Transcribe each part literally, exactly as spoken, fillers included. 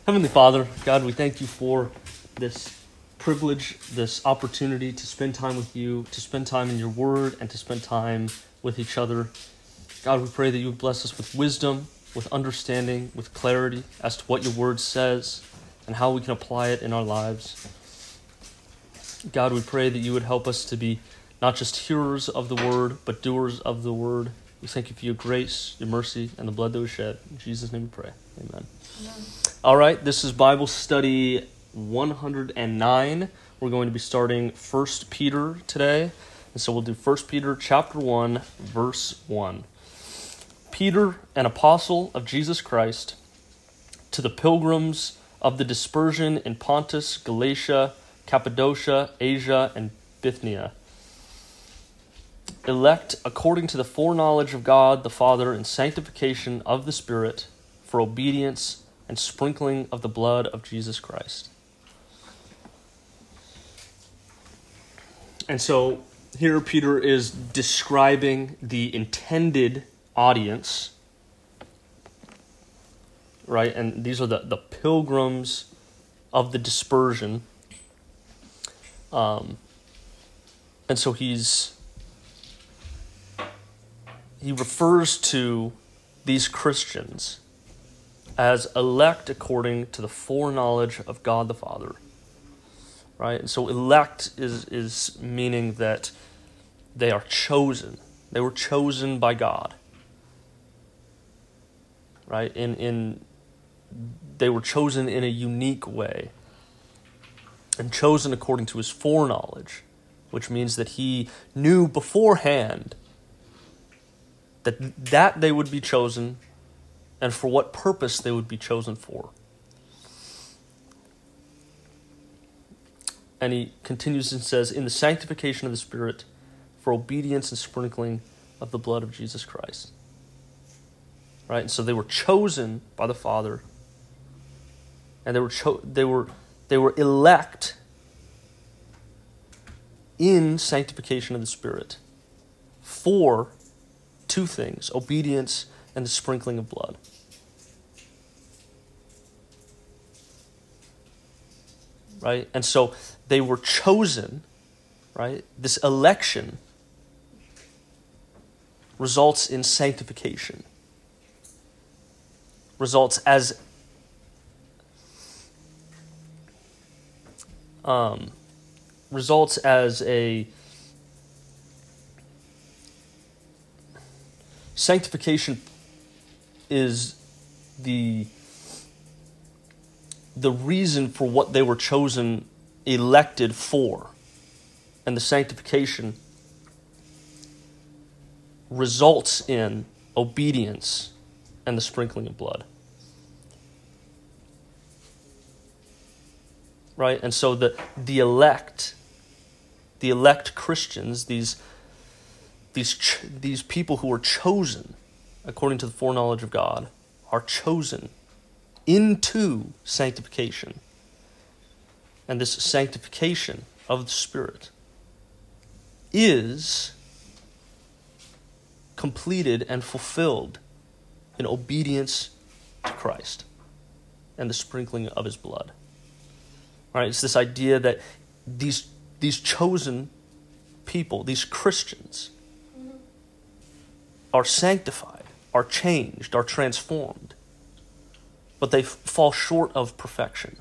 Heavenly Father, God, we thank you for this privilege, this opportunity to spend time with you, to spend time in your word, and to spend time with each other. God, we pray that you would bless us with wisdom, with understanding, with clarity as to what your word says and how we can apply it in our lives. God, we pray that you would help us to be not just hearers of the word, but doers of the word. We thank you for your grace, your mercy, and the blood that was shed. In Jesus' name we pray. Amen. Amen. All right, this is Bible study one hundred nine. We're going to be starting First Peter today. And so we'll do First Peter chapter one, verse one. Peter, an apostle of Jesus Christ, to the pilgrims of the dispersion in Pontus, Galatia, Cappadocia, Asia, and Bithynia, elect according to the foreknowledge of God the Father and sanctification of the Spirit, for obedience and sprinkling of the blood of Jesus Christ. And so here Peter is describing the intended audience, right? And these are the, the pilgrims of the dispersion. Um, and so he's he refers to these Christians as elect according to the foreknowledge of God the Father, right? And so elect is is meaning that they are chosen. They were chosen by God, right? In in they were chosen in a unique way, and chosen according to his foreknowledge, which means that he knew beforehand that that they would be chosen and for what purpose they would be chosen for. And he continues and says, in the sanctification of the Spirit, for obedience and sprinkling of the blood of Jesus Christ. Right? And so they were chosen by the Father, and they were cho- they were they were elect in sanctification of the Spirit for two things: obedience and the sprinkling of blood. Right? And so they were chosen, right? This election results in sanctification. Results as um, results as a sanctification is the the reason for what they were chosen, elected for. And the sanctification results in obedience and the sprinkling of blood. Right? And so the the elect, the elect Christians, these these ch- these people who are chosen according to the foreknowledge of God, are chosen into sanctification. And this sanctification of the Spirit is completed and fulfilled in obedience to Christ and the sprinkling of his blood. All right, it's this idea that these these chosen people, these Christians, are sanctified, are changed, are transformed, but they f- fall short of perfection.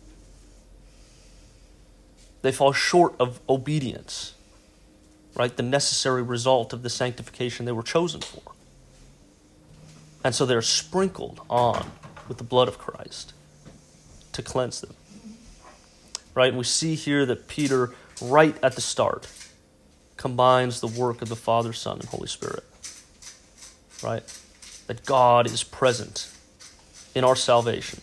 They fall short of obedience, right? The necessary result of the sanctification they were chosen for. And so they're sprinkled on with the blood of Christ to cleanse them. Right? And we see here that Peter, right at the start, combines the work of the Father, Son, and Holy Spirit. Right? That God is present in our salvation.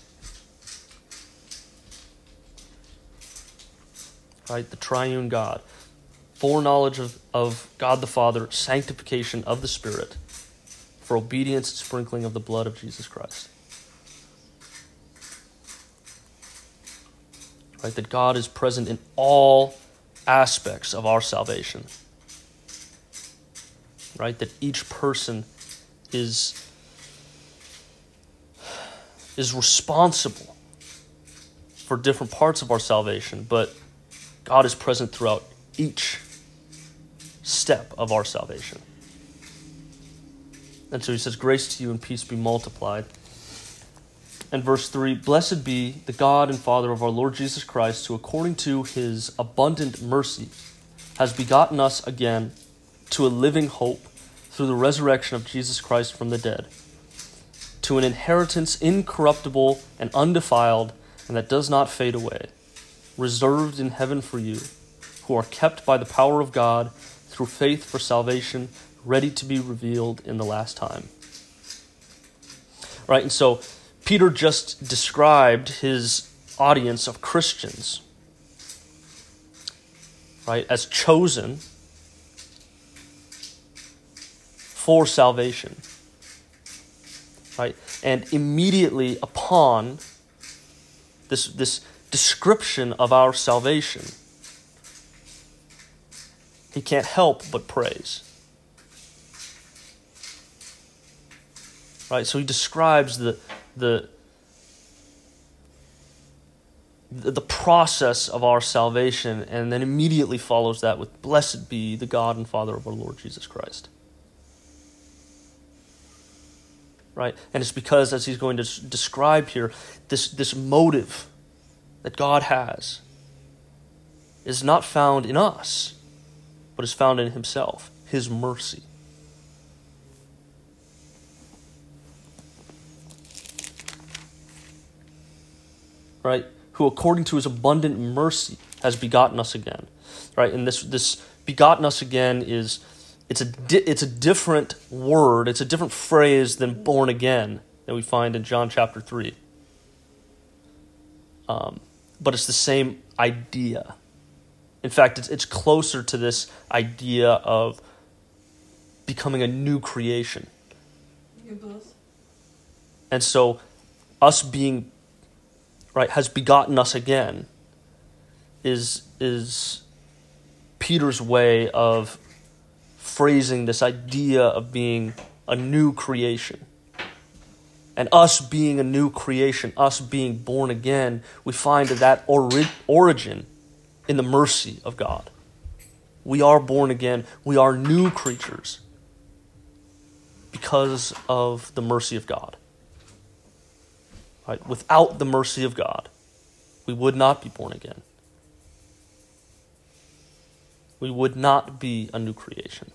Right? The triune God. Foreknowledge of, of God the Father, sanctification of the Spirit, for obedience and sprinkling of the blood of Jesus Christ. Right? That God is present in all aspects of our salvation. Right? That each person is is responsible for different parts of our salvation, but God is present throughout each step of our salvation. And so he says, grace to you and peace be multiplied. And verse three, blessed be the God and Father of our Lord Jesus Christ, who according to his abundant mercy has begotten us again to a living hope through the resurrection of Jesus Christ from the dead, to an inheritance incorruptible and undefiled, and that does not fade away, reserved in heaven for you, who are kept by the power of God through faith for salvation, ready to be revealed in the last time. Right, and so Peter just described his audience of Christians, right, as chosen for salvation, right? And immediately upon this, this description of our salvation, he can't help but praise. Right? So he describes the the the process of our salvation, and then immediately follows that with, blessed be the God and Father of our Lord Jesus Christ. Right? And it's because, as he's going to describe here, this, this motive that God has is not found in us, but is found in himself, his mercy. Right? Who according to his abundant mercy has begotten us again. Right? And this this begotten us again is, it's a di- it's a different word, it's a different phrase than born again that we find in John chapter three. Um, but it's the same idea. In fact, it's it's closer to this idea of becoming a new creation. And so us being right, has begotten us again, is is Peter's way of phrasing this idea of being a new creation. And us being a new creation, us being born again, we find that ori- origin in the mercy of God. We are born again, we are new creatures because of the mercy of God. Right? Without the mercy of God, we would not be born again. We would not be a new creation.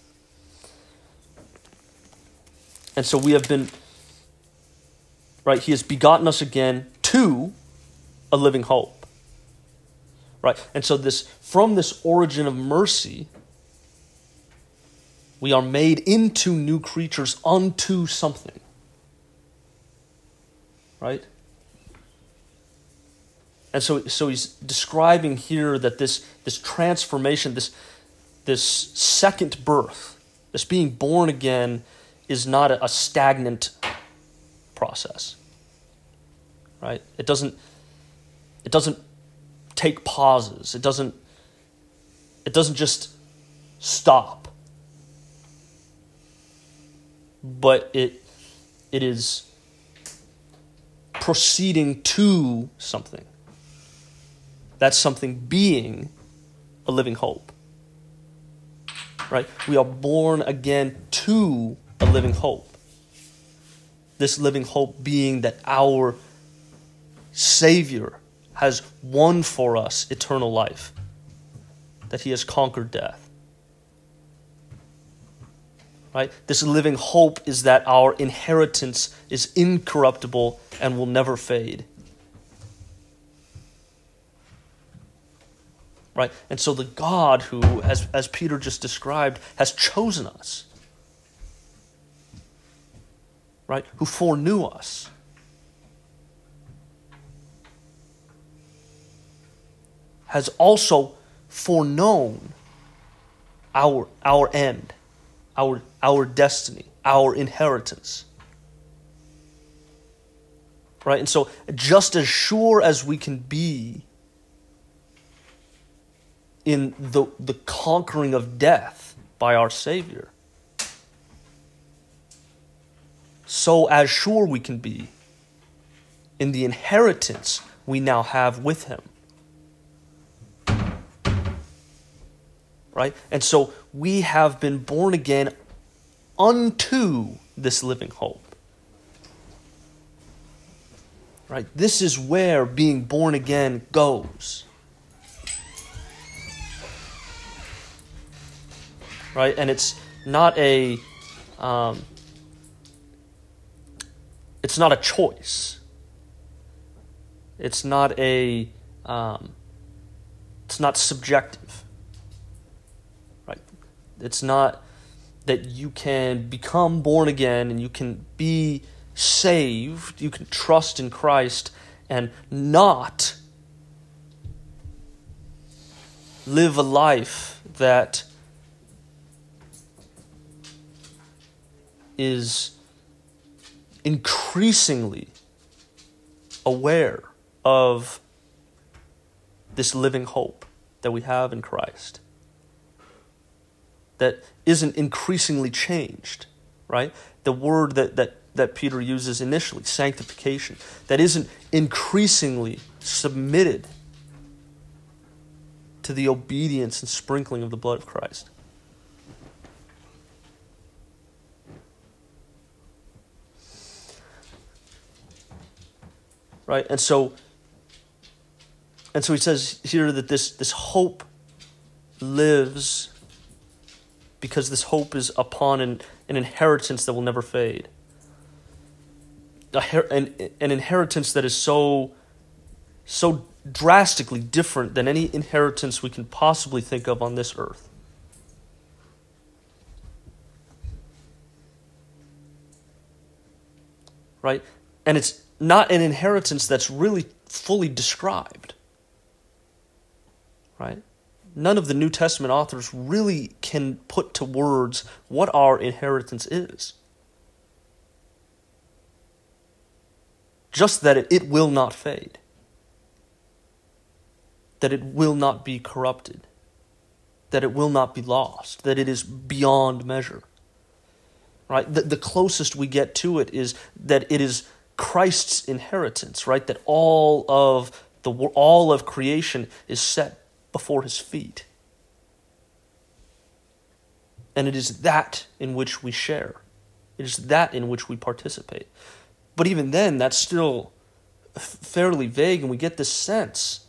And so we have been, right, he has begotten us again to a living hope. Right? And so this, from this origin of mercy, we are made into new creatures unto something. Right? And so, so he's describing here that this, this transformation, this, this second birth, this being born again, is not a, a stagnant process. Right? It doesn't, it doesn't take pauses. It doesn't, it doesn't just stop. But it, it is proceeding to something. That something being a living hope. Right? We are born again to a living hope. This living hope being that our Savior has won for us eternal life. That he has conquered death. Right? This living hope is that our inheritance is incorruptible and will never fade. Right? And so the God who, as, as Peter just described, has chosen us. Right? Who foreknew us. Has also foreknown our, our end. Our, our destiny, our inheritance. Right? And so just as sure as we can be in the, the conquering of death by our Savior, so as sure we can be in the inheritance we now have with him. Right? And so we have been born again unto this living hope. Right? This is where being born again goes. Right? And it's not a um, it's not a choice. It's not a um, it's not subjective. Right? It's not that you can become born again and you can be saved, you can trust in Christ and not live a life that is increasingly aware of this living hope that we have in Christ, that isn't increasingly changed, right? The word that, that, that Peter uses initially, sanctification, that isn't increasingly submitted to the obedience and sprinkling of the blood of Christ. Right? And so and so he says here that this, this hope lives because this hope is upon an, an inheritance that will never fade. A, an, an inheritance that is so, so drastically different than any inheritance we can possibly think of on this earth. Right? And it's not an inheritance that's really fully described. Right? None of the New Testament authors really can put to words what our inheritance is. Just that it, it will not fade. That it will not be corrupted. That it will not be lost. That it is beyond measure. Right? The, the closest we get to it is that it is Christ's inheritance, right? That all of the all of creation is set before his feet. And it is that in which we share. It is that in which we participate. But even then, that's still fairly vague, and we get this sense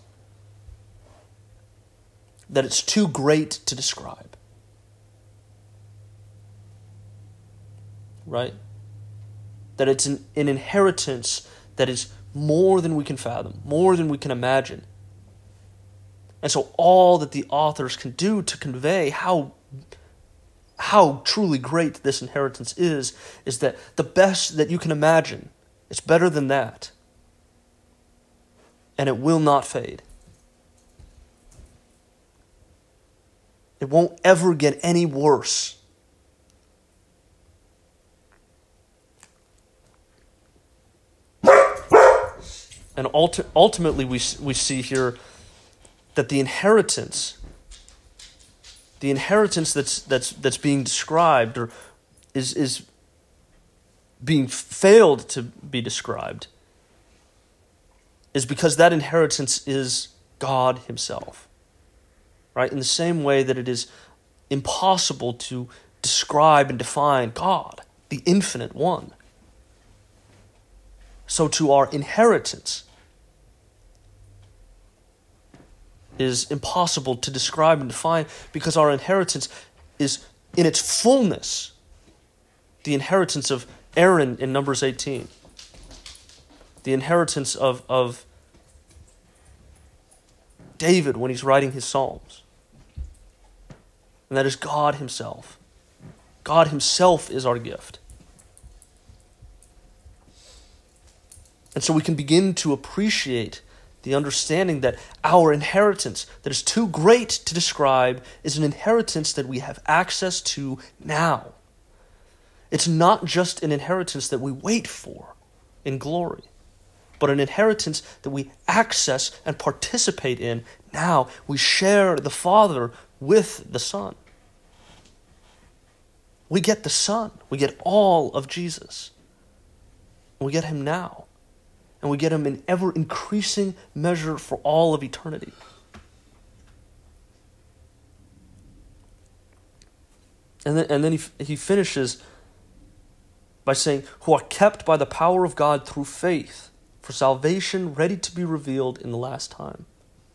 that it's too great to describe. Right? That it's an, an inheritance that is more than we can fathom, more than we can imagine. And so all that the authors can do to convey how, how truly great this inheritance is, is that the best that you can imagine, it's better than that. And it will not fade. It won't ever get any worse. And ulti- ultimately we we see here that the inheritance, the inheritance that's that's that's being described or is is being failed to be described, is because that inheritance is God himself. Right? In the same way that it is impossible to describe and define God, the infinite one. So to our inheritance is impossible to describe and define because our inheritance is in its fullness the inheritance of Aaron in Numbers eighteen. The inheritance of, of David when he's writing his Psalms. And that is God himself. God himself is our gift. And so we can begin to appreciate the understanding that our inheritance that is too great to describe is an inheritance that we have access to now. It's not just an inheritance that we wait for in glory, but an inheritance that we access and participate in now. We share the Father with the Son. We get the Son. We get all of Jesus. We get him now. and we get him in ever-increasing measure for all of eternity. And then, and then he, he finishes by saying, who are kept by the power of God through faith for salvation ready to be revealed in the last time.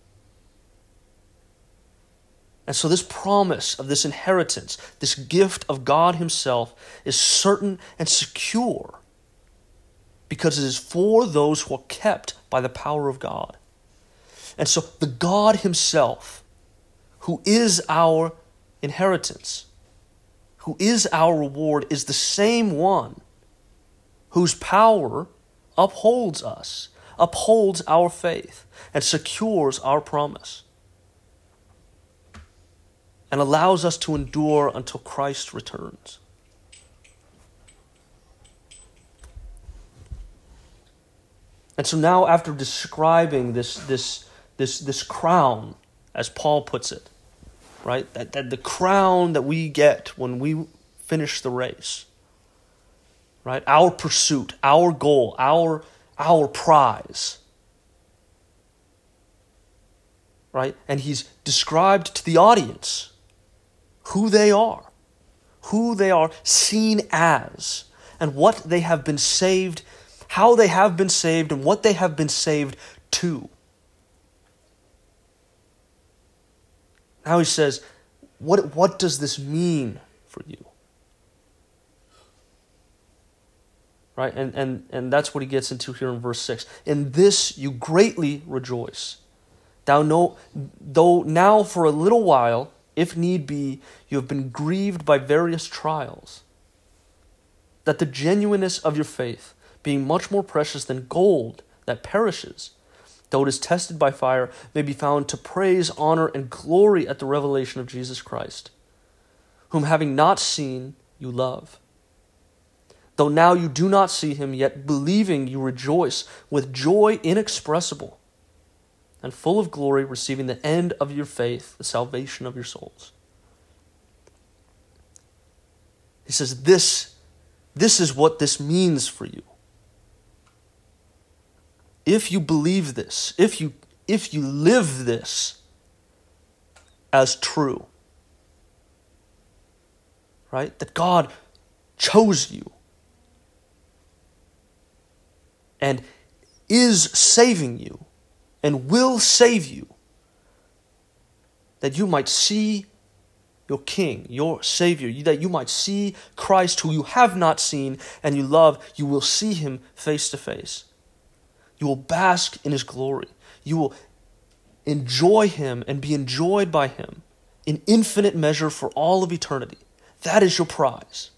And so this promise of this inheritance, this gift of God himself, is certain and secure because it is for those who are kept by the power of God. And so the God himself, who is our inheritance, who is our reward, is the same one whose power upholds us, upholds our faith, and secures our promise, and allows us to endure until Christ returns. And so now, after describing this, this, this, this crown, as Paul puts it, right? That, that the crown that we get when we finish the race, right? Our pursuit, our goal, our, our prize, right? And he's described to the audience who they are, who they are seen as, and what they have been saved, how they have been saved, and what they have been saved to. Now he says, what, what does this mean for you? Right? And, and, and that's what he gets into here in verse six. In this you greatly rejoice. Thou know, though now for a little while, if need be, you have been grieved by various trials, that the genuineness of your faith, being much more precious than gold that perishes, though it is tested by fire, may be found to praise, honor, and glory at the revelation of Jesus Christ, whom having not seen, you love. Though now you do not see him, yet believing you rejoice with joy inexpressible and full of glory, receiving the end of your faith, the salvation of your souls. He says, this, this is what this means for you. If you believe this, if you, if you live this as true, right? That God chose you and is saving you and will save you, that you might see your King, your Savior, that you might see Christ who you have not seen and you love. You will see him face to face. You will bask in his glory. You will enjoy him and be enjoyed by him in infinite measure for all of eternity. That is your prize.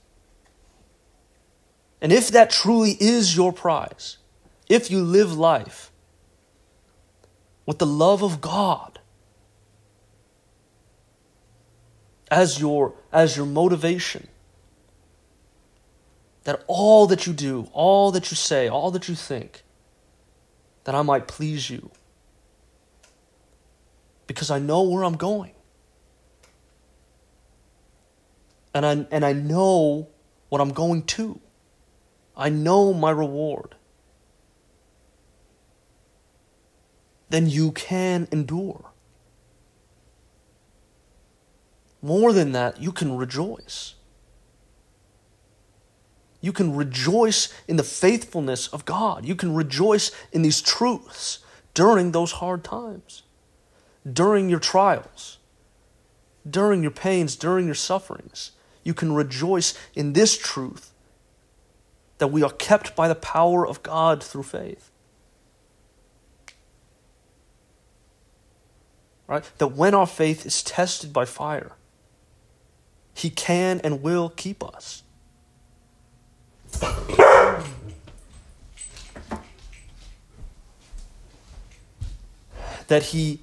And if that truly is your prize, if you live life with the love of God as your, as your motivation, that all that you do, all that you say, all that you think, that I might please you, because I know where I'm going. And I, and I know what I'm going to. I know my reward. Then you can endure. More than that, you can rejoice. You can rejoice in the faithfulness of God. You can rejoice in these truths during those hard times, during your trials, during your pains, during your sufferings. You can rejoice in this truth that we are kept by the power of God through faith. Right? That when our faith is tested by fire, he can and will keep us. That he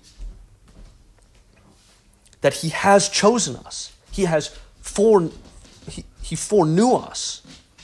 that he has chosen us. He has fore, he, he foreknew us.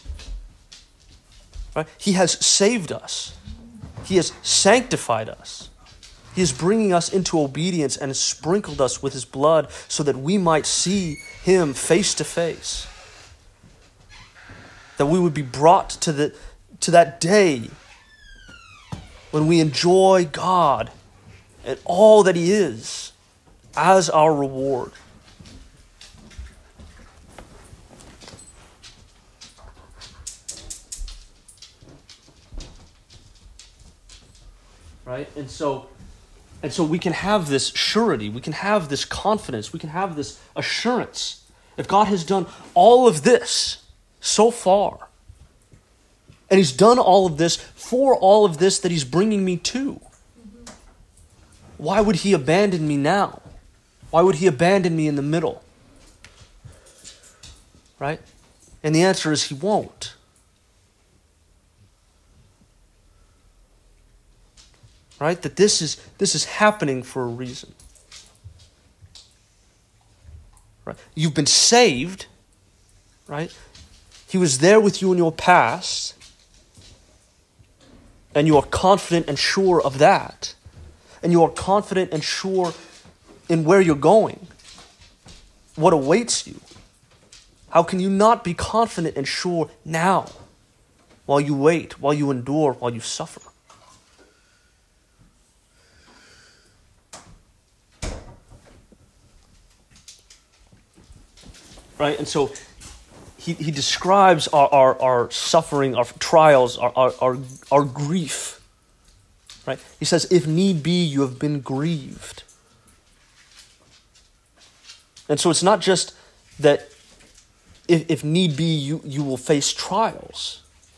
Right? He has saved us. He has sanctified us. He is bringing us into obedience and has sprinkled us with his blood so that we might see him face to face. That we would be brought to the to that day when we enjoy God and all that He is as our reward. Right? And so and so we can have this surety, we can have this confidence, we can have this assurance. If God has done all of this so far, and He's done all of this for all of this that He's bringing me to, why would He abandon me now? Why would He abandon me in the middle? Right? And the answer is He won't. Right? That this is this is happening for a reason. Right? You've been saved, right? He was there with you in your past, and you are confident and sure of that. And you are confident and sure in where you're going, what awaits you. How can you not be confident and sure now, while you wait, while you endure, while you suffer? Right? And so he, he describes our, our, our suffering, our trials, our, our, our, our grief. Right? He says, if need be, you have been grieved. And so it's not just that if, if need be, you, you will face trials,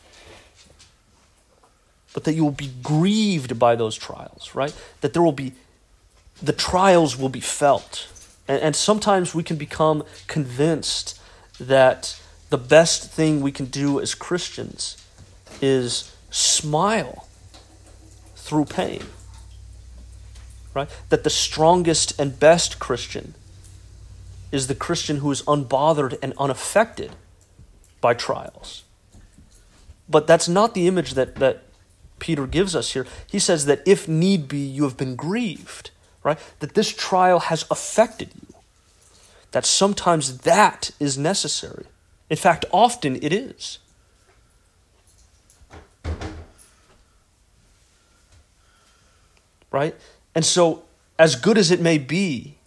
but that you will be grieved by those trials, right? That there will be, the trials will be felt. And, and sometimes we can become convinced that the best thing we can do as Christians is smile through pain, right? That the strongest and best Christian is the Christian who is unbothered and unaffected by trials. But that's not the image that, that Peter gives us here. He says that if need be, you have been grieved, right? That this trial has affected you. That sometimes that is necessary. In fact, often it is. Right? And so, as good as it may be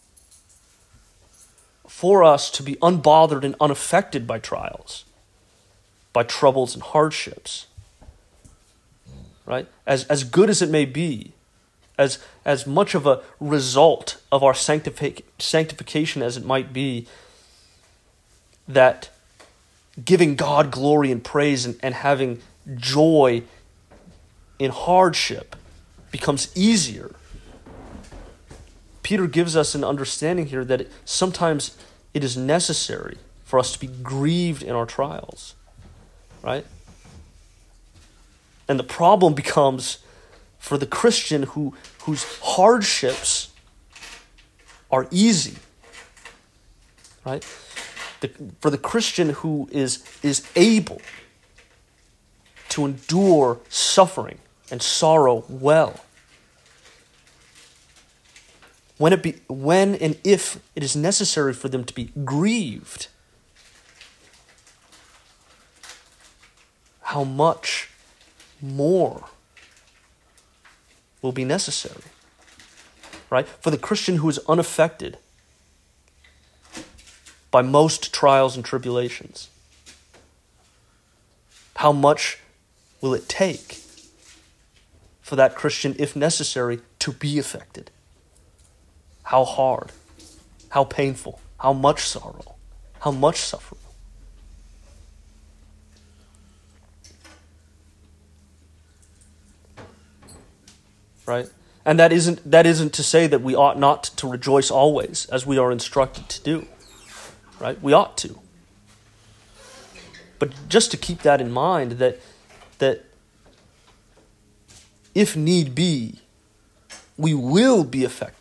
for us to be unbothered and unaffected by trials, by troubles and hardships, right? As, as good as it may be, as, as much of a result of our sanctific, sanctification as it might be, that giving God glory and praise and, and having joy in hardship becomes easier. Peter gives us an understanding here that it, sometimes it is necessary for us to be grieved in our trials, right? And the problem becomes for the Christian who whose hardships are easy, right? The, for the Christian who is is able to endure suffering and sorrow well. When it be when and if it is necessary for them to be grieved, how much more will be necessary, right? For the Christian who is unaffected by most trials and tribulations, how much will it take for that Christian, if necessary, to be affected? How hard, how painful, how much sorrow, how much suffering. Right? And that isn't that isn't to say that we ought not to rejoice always, as we are instructed to do. Right? We ought to. But just to keep that in mind, that that if need be, we will be affected.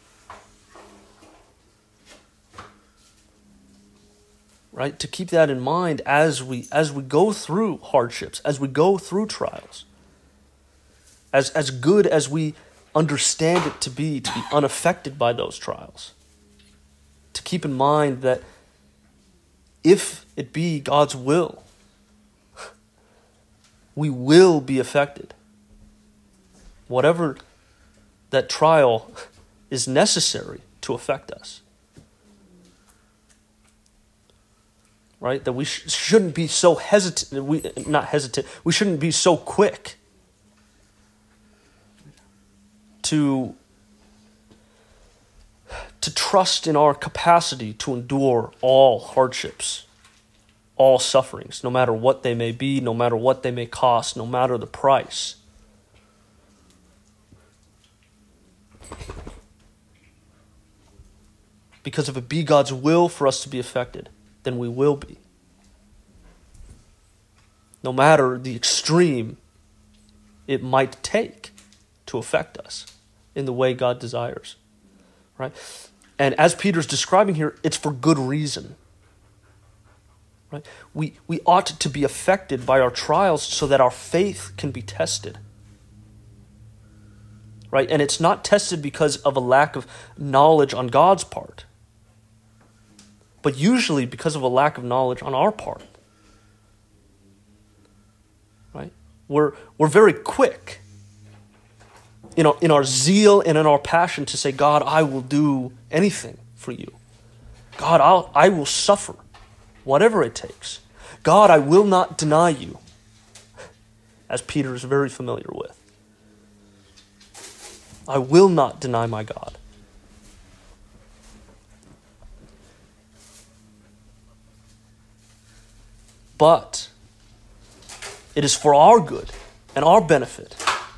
Right? To keep that in mind as we as we go through hardships, as we go through trials. As as good as we understand it to be, to be unaffected by those trials. To keep in mind that if it be God's will, we will be affected. whatever that trial is necessary to affect us. Right? That we sh- shouldn't be so hesitant, we not hesitant, we shouldn't be so quick to, to trust in our capacity to endure all hardships, all sufferings, no matter what they may be, no matter what they may cost, no matter the price. Because if it be God's will for us to be affected, then we will be. No matter the extreme it might take to affect us in the way God desires. Right? And as Peter's describing here, it's for good reason. Right? We, we ought to be affected by our trials so that our faith can be tested. Right? And it's not tested because of a lack of knowledge on God's part, but usually because of a lack of knowledge on our part. Right? We're, we're very quick in our, in our zeal and in our passion to say, God, I will do anything for you. God, I'll, I will suffer, whatever it takes. God, I will not deny you, as Peter is very familiar with. I will not deny my God. But it is for our good and our benefit,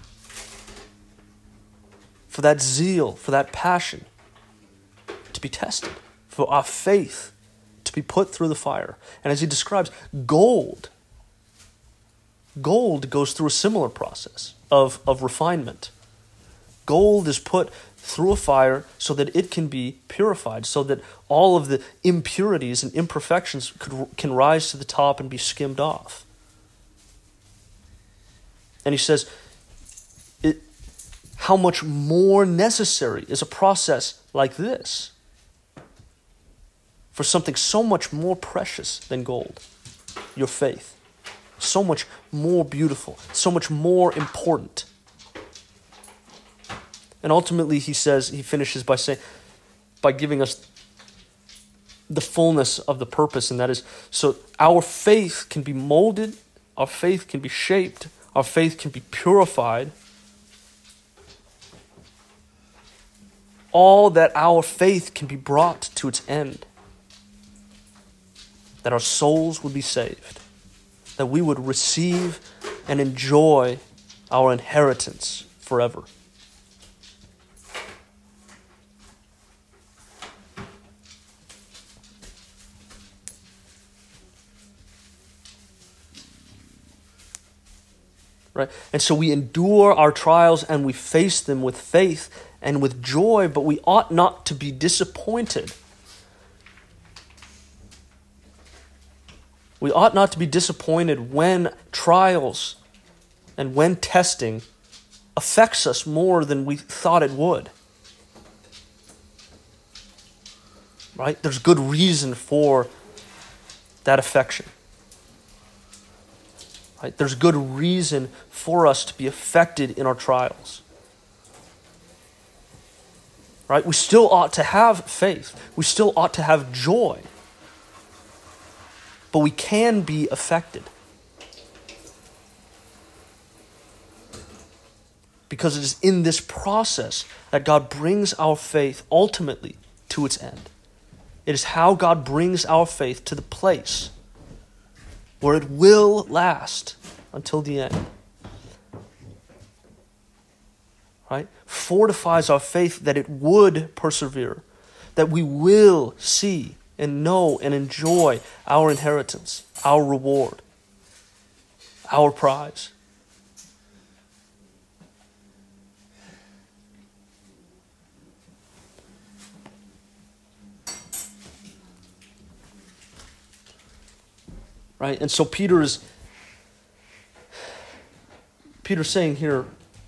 for that zeal, for that passion to be tested, for our faith to be put through the fire. And as he describes, gold, gold goes through a similar process of, of refinement. Gold is put through a fire so that it can be purified, so that all of the impurities and imperfections could, can rise to the top and be skimmed off. And he says, it, how much more necessary is a process like this for something so much more precious than gold, your faith, so much more beautiful, so much more important. And ultimately, he says, he finishes by saying, by giving us the fullness of the purpose, and that is, so our faith can be molded, our faith can be shaped, our faith can be purified, all that our faith can be brought to its end, that our souls would be saved, that we would receive and enjoy our inheritance forever. Right? And so we endure our trials and we face them with faith and with joy, but we ought not to be disappointed. We ought not to be disappointed when trials and when testing affects us more than we thought it would. Right? There's good reason for that affection. Right? There's good reason for us to be affected in our trials. Right? We still ought to have faith. We still ought to have joy. But we can be affected. Because it is in this process that God brings our faith ultimately to its end. It is how God brings our faith to the place where it will last until the end. Right? Fortifies our faith that it would persevere, that we will see and know and enjoy our inheritance, our reward, our prize. Right? And so Peter is Peter's saying here,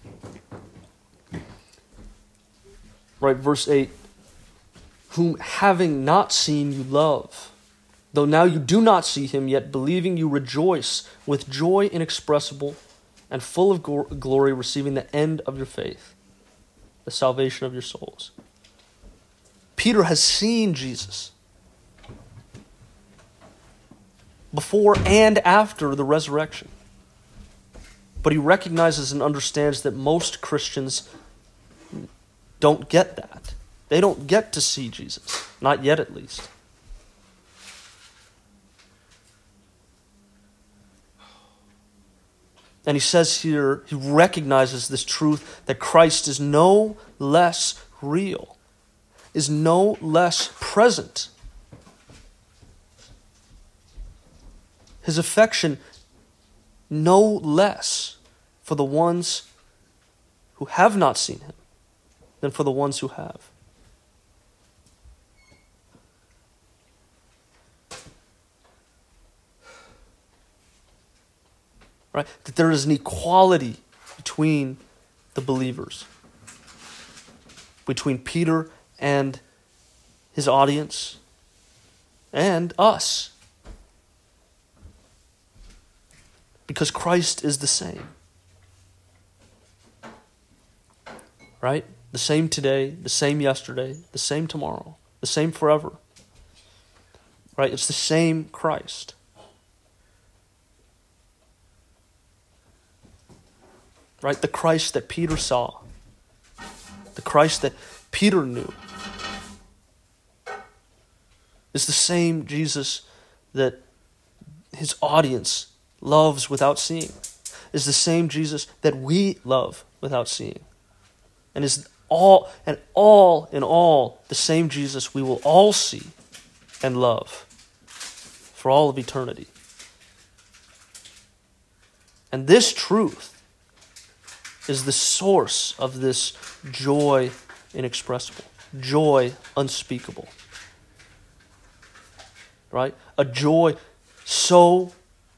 right, verse eight, whom having not seen you love, though now you do not see him, yet believing you rejoice with joy inexpressible and full of gl- glory, receiving the end of your faith, the salvation of your souls. Peter has seen Jesus before and after the resurrection. But he recognizes and understands that most Christians don't get that. They don't get to see Jesus. Not yet, at least. And he says here, he recognizes this truth that Christ is no less real, is no less present. His affection no less for the ones who have not seen him than for the ones who have. Right? That there is an equality between the believers, between Peter and his audience and us. Because Christ is the same. Right? The same today, the same yesterday, the same tomorrow, the same forever. Right? It's the same Christ. Right? The Christ that Peter saw. The Christ that Peter knew. Is the same Jesus that his audience loves without seeing. Is the same Jesus that we love without seeing. And is all and all in all the same Jesus we will all see and love for all of eternity. And this truth is the source of this joy inexpressible, joy unspeakable. Right? A joy so,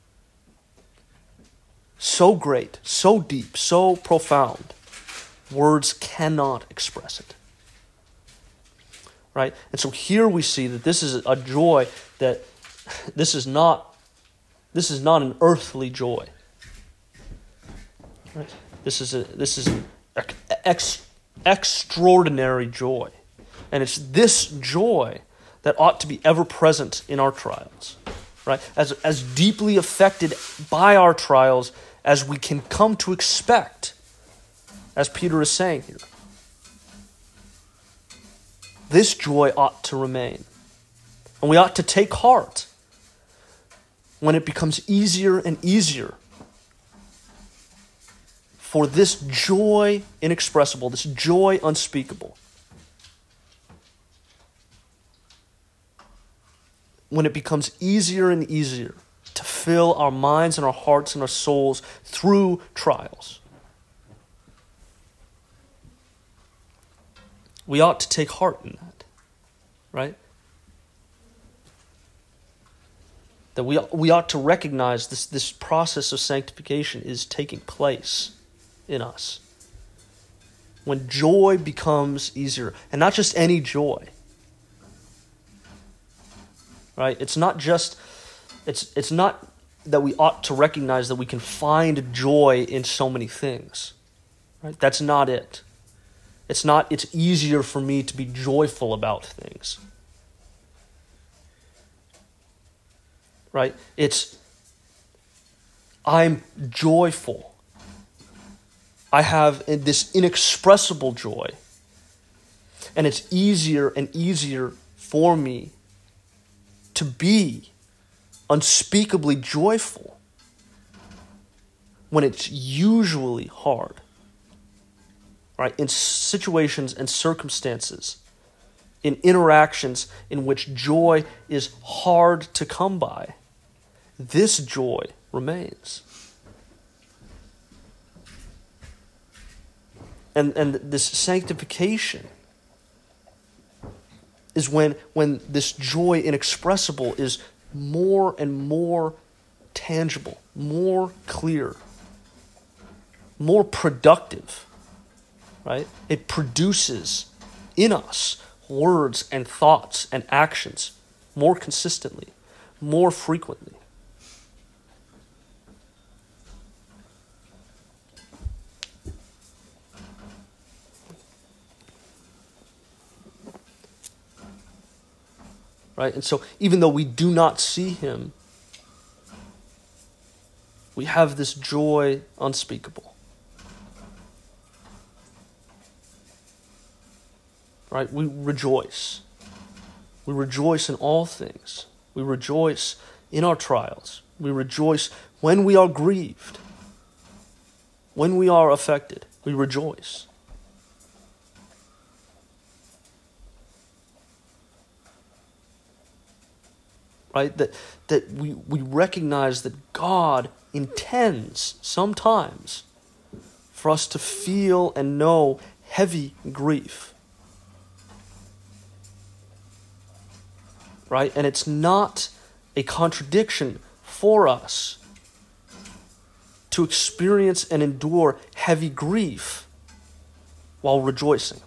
so great, so deep, so profound, words cannot express it. Right? And so here we see that this is a joy that this is not this is not an earthly joy. Right? This is a this is an ex, extraordinary joy. And it's this joy that ought to be ever present in our trials. Right? As as deeply affected by our trials as we can come to expect, as Peter is saying here. This joy ought to remain. And we ought to take heart when it becomes easier and easier for this joy inexpressible, this joy unspeakable. When it becomes easier and easier to fill our minds and our hearts and our souls through trials. We ought to take heart in that, right? That we we ought to recognize this, this process of sanctification is taking place in us. When joy becomes easier, and not just any joy, right? It's not just, it's it's not that we ought to recognize that we can find joy in so many things, right? That's not it. It's not, it's easier for me to be joyful about things. Right? It's, I'm joyful. I have this inexpressible joy. And it's easier and easier for me to be unspeakably joyful when it's usually hard. Right, in situations and circumstances, in interactions in which joy is hard to come by, this joy remains. And and this sanctification is when when this joy inexpressible is more and more tangible, more clear, more productive. Right? It produces in us words and thoughts and actions more consistently, more frequently. right? And so even though we do not see him, we have this joy unspeakable. Right? We rejoice. We rejoice in all things. We rejoice in our trials. We rejoice when we are grieved. When we are affected, we rejoice. Right? That, that we, we recognize that God intends sometimes for us to feel and know heavy grief. Right? And it's not a contradiction for us to experience and endure heavy grief while rejoicing.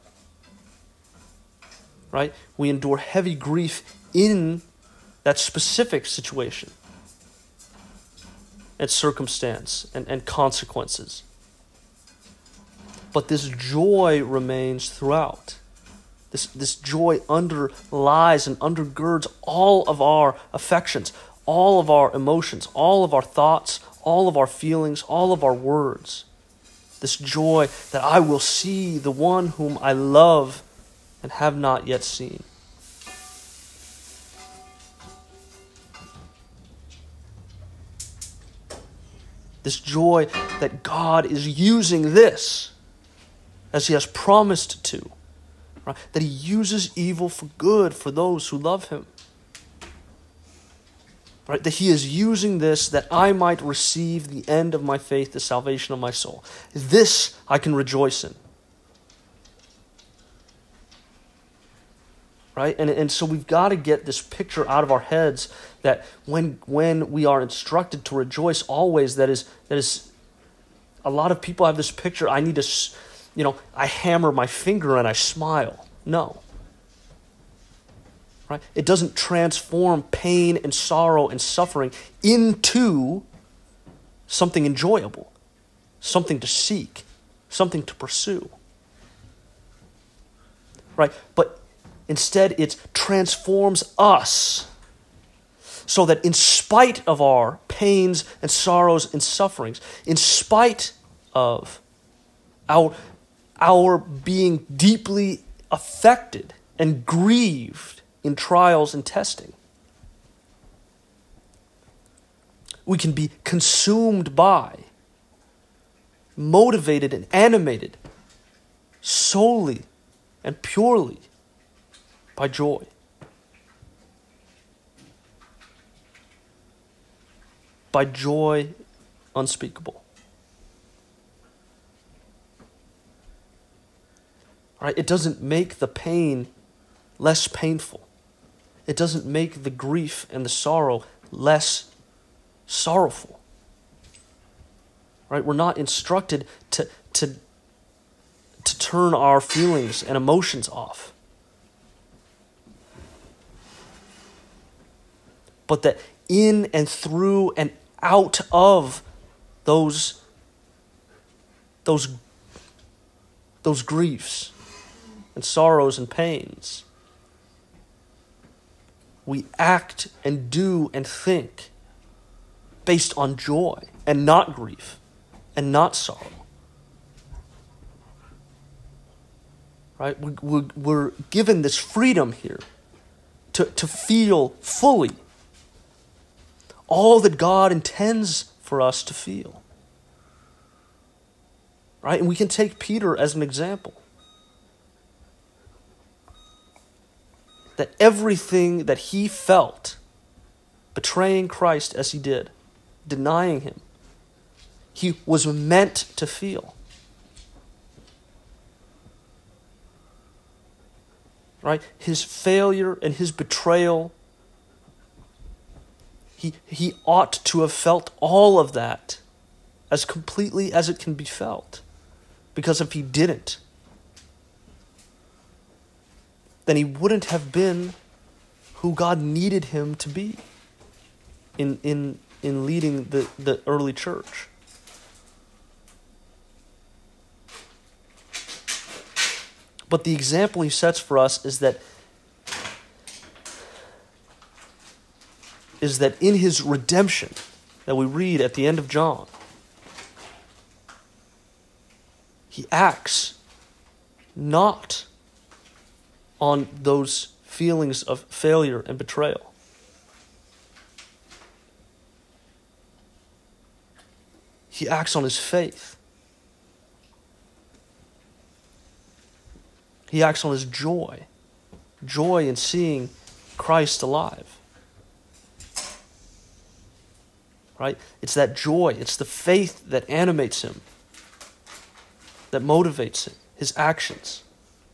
Right? We endure heavy grief in that specific situation and circumstance and, and consequences. But this joy remains throughout. This, this joy underlies and undergirds all of our affections, all of our emotions, all of our thoughts, all of our feelings, all of our words. This joy that I will see the one whom I love and have not yet seen. This joy that God is using this as he has promised to. Right? That he uses evil for good for those who love him. Right? That he is using this that I might receive the end of my faith, the salvation of my soul. This I can rejoice in. Right? And, and so we've got to get this picture out of our heads that when when we are instructed to rejoice always, that is, that is, a lot of people have this picture, I need to, you know, I hammer my finger and I smile. No. Right? It doesn't transform pain and sorrow and suffering into something enjoyable, something to seek, something to pursue. Right? But instead, it transforms us so that in spite of our pains and sorrows and sufferings, in spite of our, our being deeply affected and grieved in trials and testing, we can be consumed by, motivated and animated solely and purely by joy. By joy unspeakable. Right? It doesn't make the pain less painful. It doesn't make the grief and the sorrow less sorrowful. Right? We're not instructed to, to, to turn our feelings and emotions off. But that in and through and out of those, those, those griefs and sorrows and pains, we act and do and think based on joy and not grief and not sorrow. Right? We, we're given this freedom here to, to feel fully all that God intends for us to feel. Right? And we can take Peter as an example. That everything that he felt, betraying Christ as he did, denying him, he was meant to feel. Right? His failure and his betrayal, He, he ought to have felt all of that as completely as it can be felt. Because if he didn't, then he wouldn't have been who God needed him to be in, in, in leading the, the early church. But the example he sets for us is that is that in his redemption that we read at the end of John, he acts not on those feelings of failure and betrayal. He acts on his faith. He acts on his joy. Joy in seeing Christ alive. Right? It's that joy, it's the faith that animates him, that motivates him, his actions.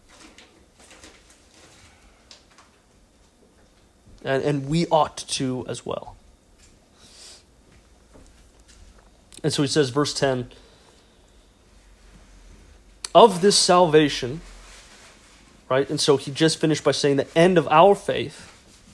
And, and we ought to as well. And so he says, verse ten, of this salvation, right? And so he just finished by saying the end of our faith,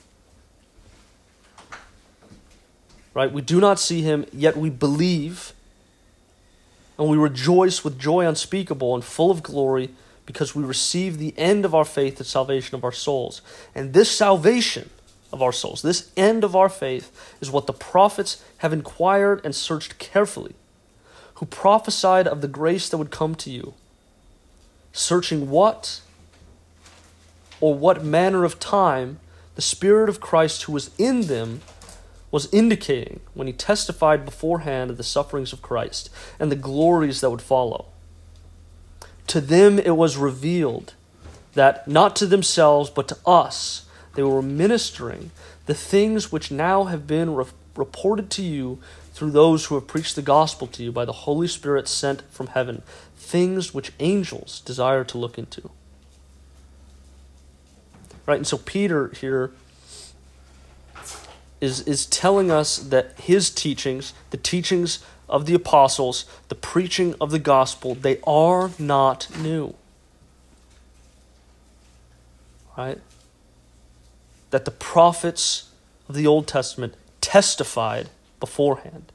right? We do not see him, yet we believe, and we rejoice with joy unspeakable and full of glory, because we receive the end of our faith, the salvation of our souls. And this salvation of our souls, this end of our faith, is what the prophets have inquired and searched carefully, who prophesied of the grace that would come to you, searching what or what manner of time the Spirit of Christ who was in them was indicating when he testified beforehand of the sufferings of Christ and the glories that would follow. To them it was revealed that not to themselves but to us they were ministering the things which now have been re- reported to you through those who have preached the gospel to you by the Holy Spirit sent from heaven, things which angels desire to look into. Right, and so Peter here is, is telling us that his teachings, the teachings of the apostles, the preaching of the gospel, they are not new. Right? That the prophets of the Old Testament testified beforehand.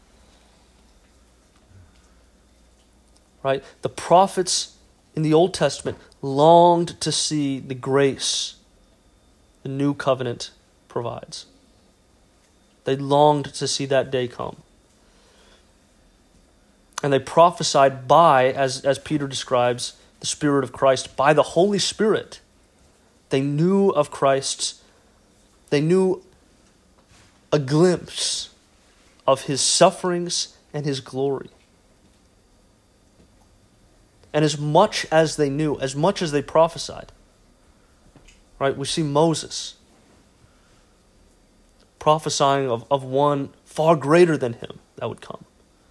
Right? The prophets in the Old Testament longed to see the grace the new covenant provides. They longed to see that day come. And they prophesied by, as, as Peter describes, the Spirit of Christ, by the Holy Spirit. They knew of Christ's, they knew a glimpse of his sufferings and his glory. And as much as they knew, as much as they prophesied, right, we see Moses prophesying of, of one far greater than him that would come.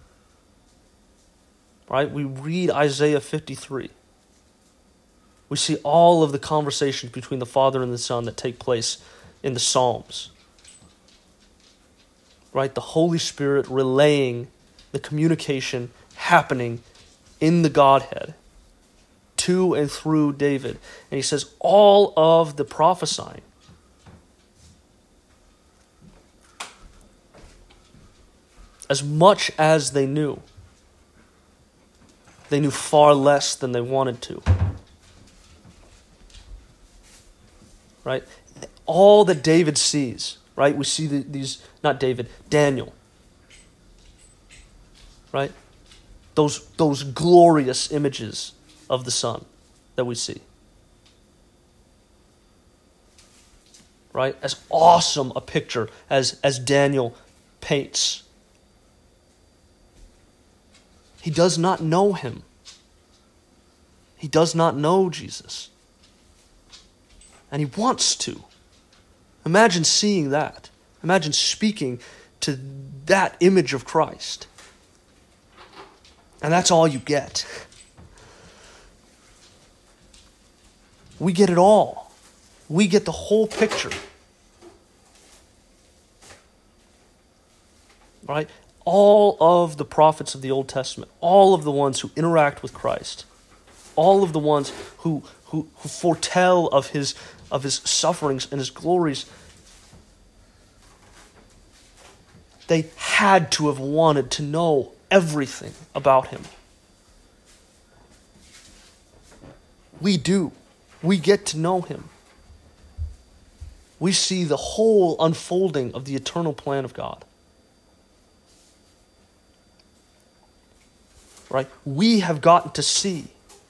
Right? We read Isaiah fifty-three. We see all of the conversations between the Father and the Son that take place in the Psalms. Right? The Holy Spirit relaying the communication happening in the Godhead to and through David. And he says all of the prophesying as much as they knew, they knew far less than they wanted to. Right? All that David sees, right? We see the, these, not David, Daniel. Right? Those, those glorious images of the Son that we see. Right? As awesome a picture as, as Daniel paints. He does not know him. He does not know Jesus. And he wants to. Imagine seeing that. Imagine speaking to that image of Christ. And that's all you get. We get it all. We get the whole picture. Right? All of the prophets of the Old Testament, all of the ones who interact with Christ, all of the ones who who, who foretell of his of his sufferings and his glories, they had to have wanted to know everything about him. We do. We get to know him. we see the whole unfolding of the eternal plan of God. Right? We have gotten to see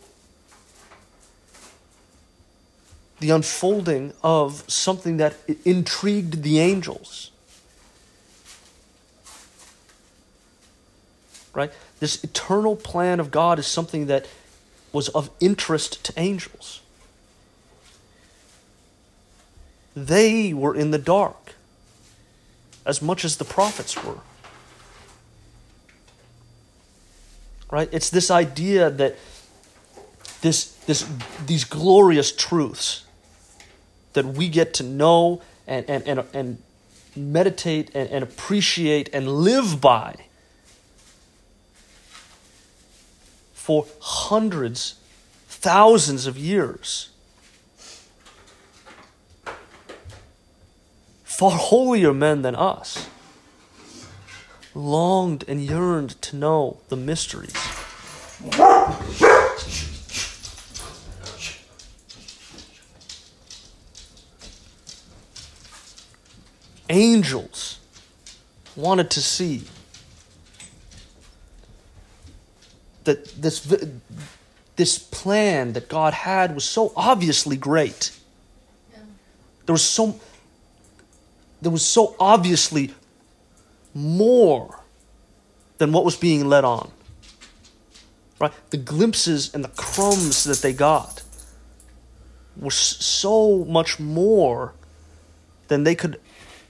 the unfolding of something that intrigued the angels. Right? This eternal plan of God is something that was of interest to angels. They were in the dark as much as the prophets were. Right? It's this idea that this, this, these glorious truths that we get to know and, and, and, and meditate and, and appreciate and live by for hundreds, thousands of years. Far holier men than us longed and yearned to know the mysteries. Angels wanted to see that this, this plan that God had was so obviously great. Yeah. There was so there was so obviously more than what was being let on. Right? The glimpses and the crumbs that they got were so much more than they could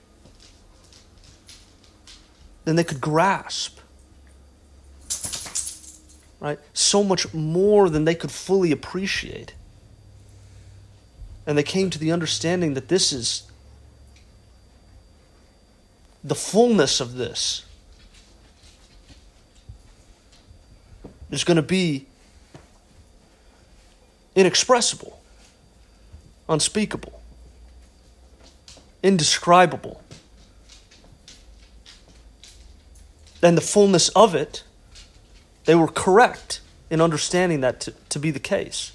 than they could grasp. Right? So much more than they could fully appreciate. And they came to the understanding that this is the fullness of this is going to be inexpressible, unspeakable, indescribable. And the fullness of it, they were correct in understanding that to, to be the case.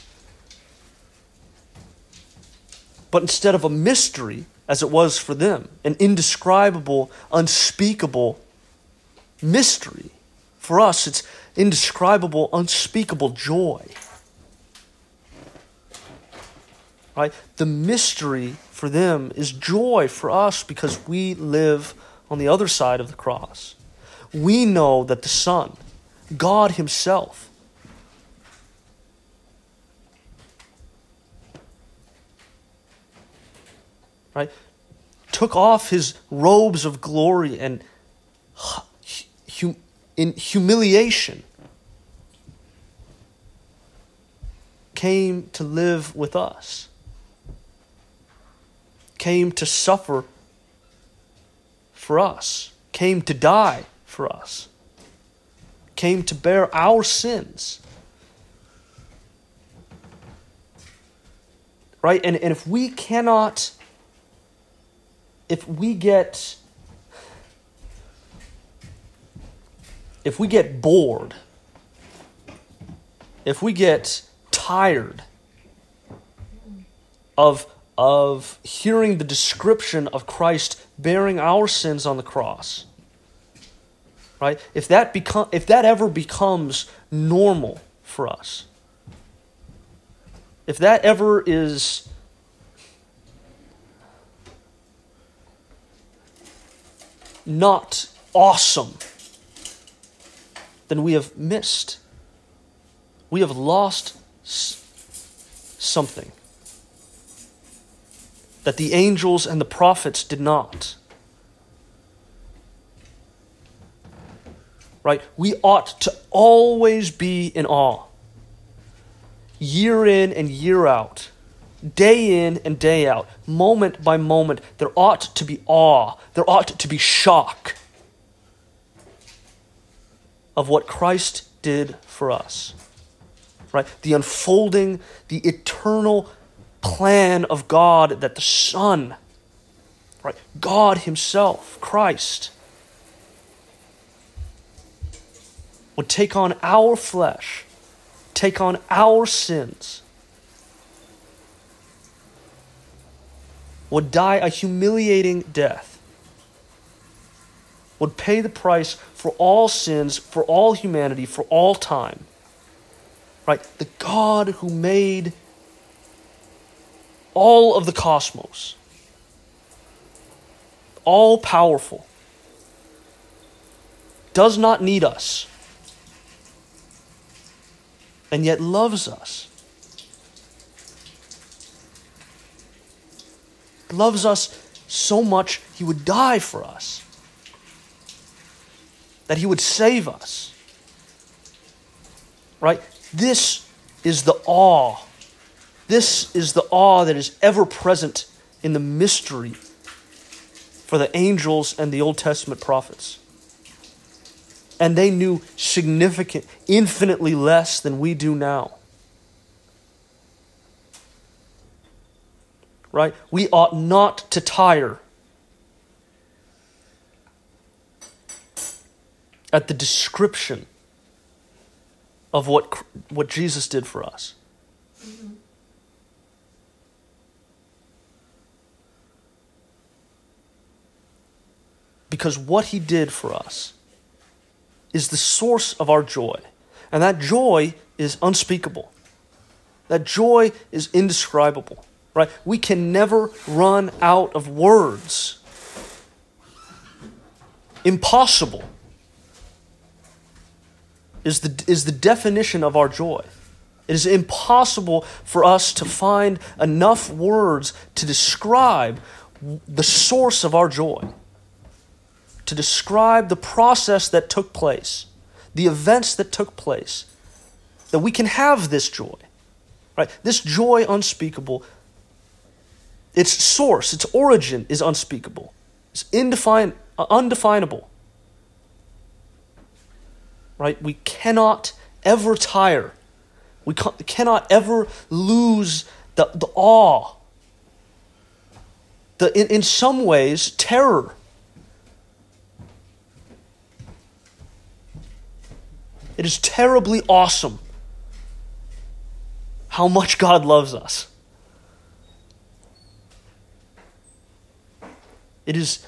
But instead of a mystery, as it was for them, an indescribable, unspeakable mystery, for us it's indescribable, unspeakable joy. Right? The mystery for them is joy for us because we live on the other side of the cross. We know that the Son, God Himself, right, took off His robes of glory and hum, in humiliation came to live with us, came to suffer for us, came to die for us, came to bear our sins. Right? And, and if we cannot, if we get, if we get bored, if we get tired of, of hearing the description of Christ bearing our sins on the cross, right? If that become, if that ever becomes normal for us, if that ever is not awesome, then we have missed. We have lost s- something that the angels and the prophets did not. Right? We ought to always be in awe. Year in and year out. Day in and day out. Moment by moment. There ought to be awe. There ought to be shock of what Christ did for us. Right? The unfolding, the eternal plan of God that the Son, right? God Himself, Christ, would take on our flesh, take on our sins, would die a humiliating death, would pay the price for all sins, for all humanity, for all time. Right? The God who made all of the cosmos, all powerful, does not need us, and yet loves us. Loves us so much he would die for us, that he would save us. Right? This is the awe. This is the awe that is ever present in the mystery for the angels and the Old Testament prophets. And they knew significant, infinitely less than we do now. Right? We ought not to tire at the description of what, what Jesus did for us. Mm-hmm. Because what he did for us is the source of our joy. And that joy is unspeakable. That joy is indescribable. Right? We can never run out of words. Impossible is the, is the definition of our joy. It is impossible for us to find enough words to describe the source of our joy, to describe the process that took place, the events that took place, that we can have this joy. Right? This joy unspeakable, its source, its origin is unspeakable. It's indefin- uh, undefinable. Right? We cannot ever tire. We ca- cannot ever lose the, the awe. The, in, in some ways, terror. It is terribly awesome how much God loves us. It is,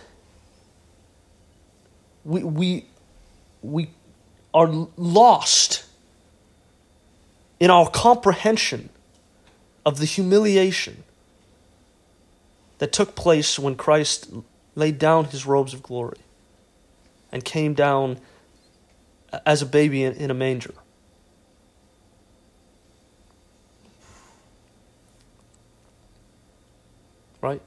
we, we, we are lost in our comprehension of the humiliation that took place when Christ laid down his robes of glory and came down as a baby in, in a manger. Right?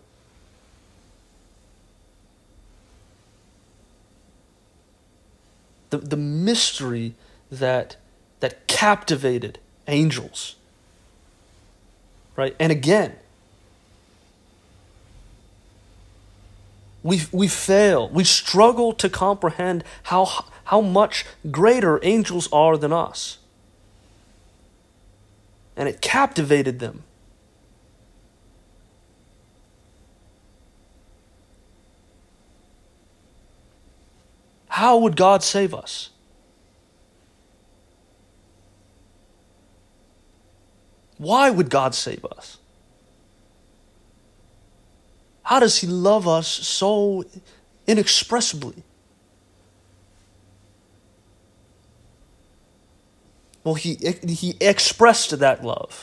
The, the mystery that, that captivated angels. Right? And again, we we fail. We struggle to comprehend how, how much greater angels are than us. And it captivated them. How would God save us? Why would God save us? How does he love us so inexpressibly? Well, he, he expressed that love.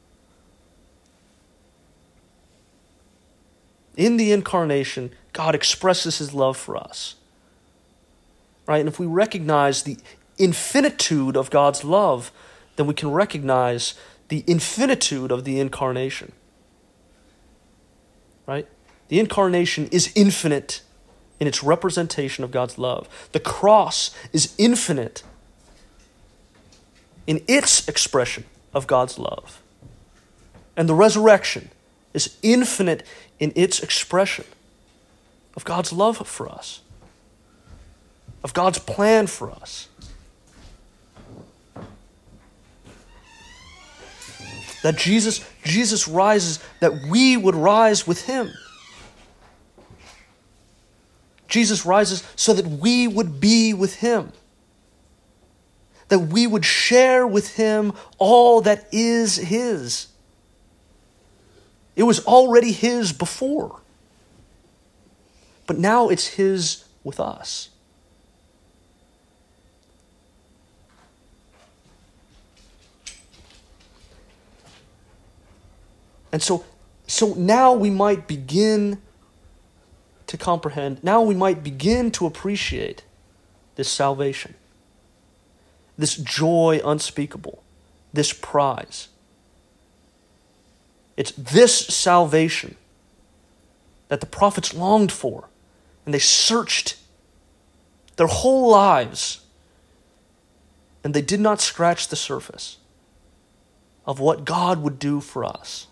In the incarnation, God expresses his love for us. Right? And if we recognize the infinitude of God's love, then we can recognize the infinitude of the incarnation. Right? The incarnation is infinite in its representation of God's love. The cross is infinite in its expression of God's love. And the resurrection is infinite in its expression of God's love for us, of God's plan for us. That Jesus, Jesus rises, that we would rise with him. Jesus rises so that we would be with him. That we would share with him all that is his. It was already his before. But now it's his with us. And so, so now we might begin to comprehend, now we might begin to appreciate this salvation, this joy unspeakable, this prize. It's this salvation that the prophets longed for, and they searched their whole lives, and they did not scratch the surface of what God would do for us.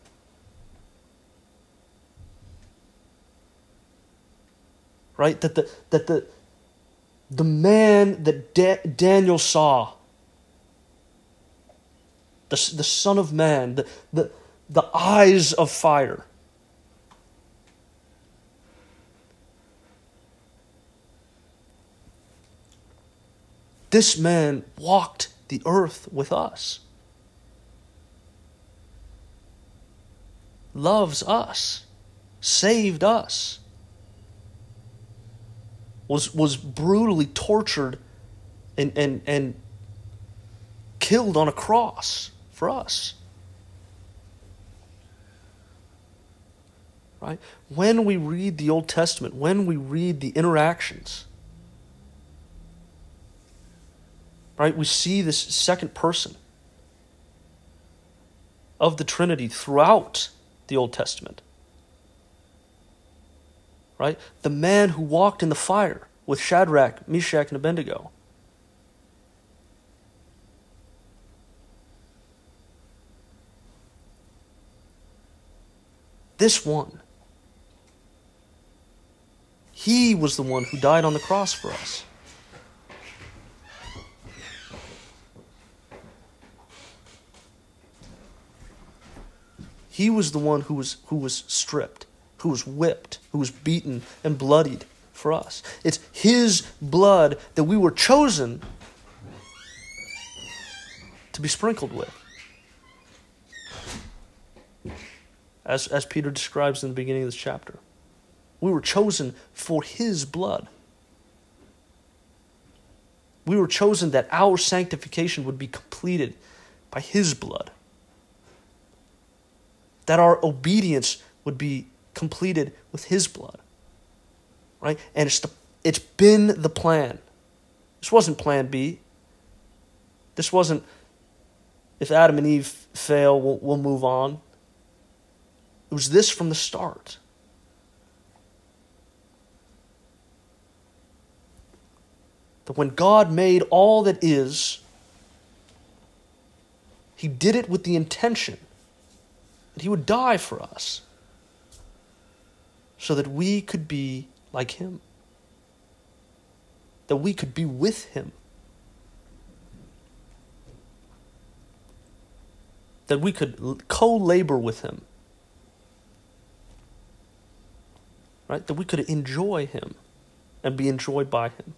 Right? That the that the the man that da- Daniel saw, the, the Son of Man, the, the, the eyes of fire, this man walked the earth with us, loves us, saved us, was was brutally tortured and, and, and killed on a cross for us. Right? When we read the Old Testament, when we read the interactions, right, we see this second person of the Trinity throughout the Old Testament. Right? The man who walked in the fire with Shadrach, Meshach, and Abednego. This one. He was the one who died on the cross for us. He was the one who was who was stripped, who was whipped, who was beaten and bloodied for us. It's his blood that we were chosen to be sprinkled with. As, as Peter describes in the beginning of this chapter. We were chosen for his blood. We were chosen that our sanctification would be completed by his blood. That our obedience would be completed with his blood. Right? And it's the, it's been the plan. This wasn't plan B. This wasn't, if Adam and Eve fail, we'll, we'll move on. It was this from the start. That when God made all that is, he did it with the intention that he would die for us, so that we could be like him, that we could be with him, that we could co-labor with him, right? That we could enjoy him and be enjoyed by him.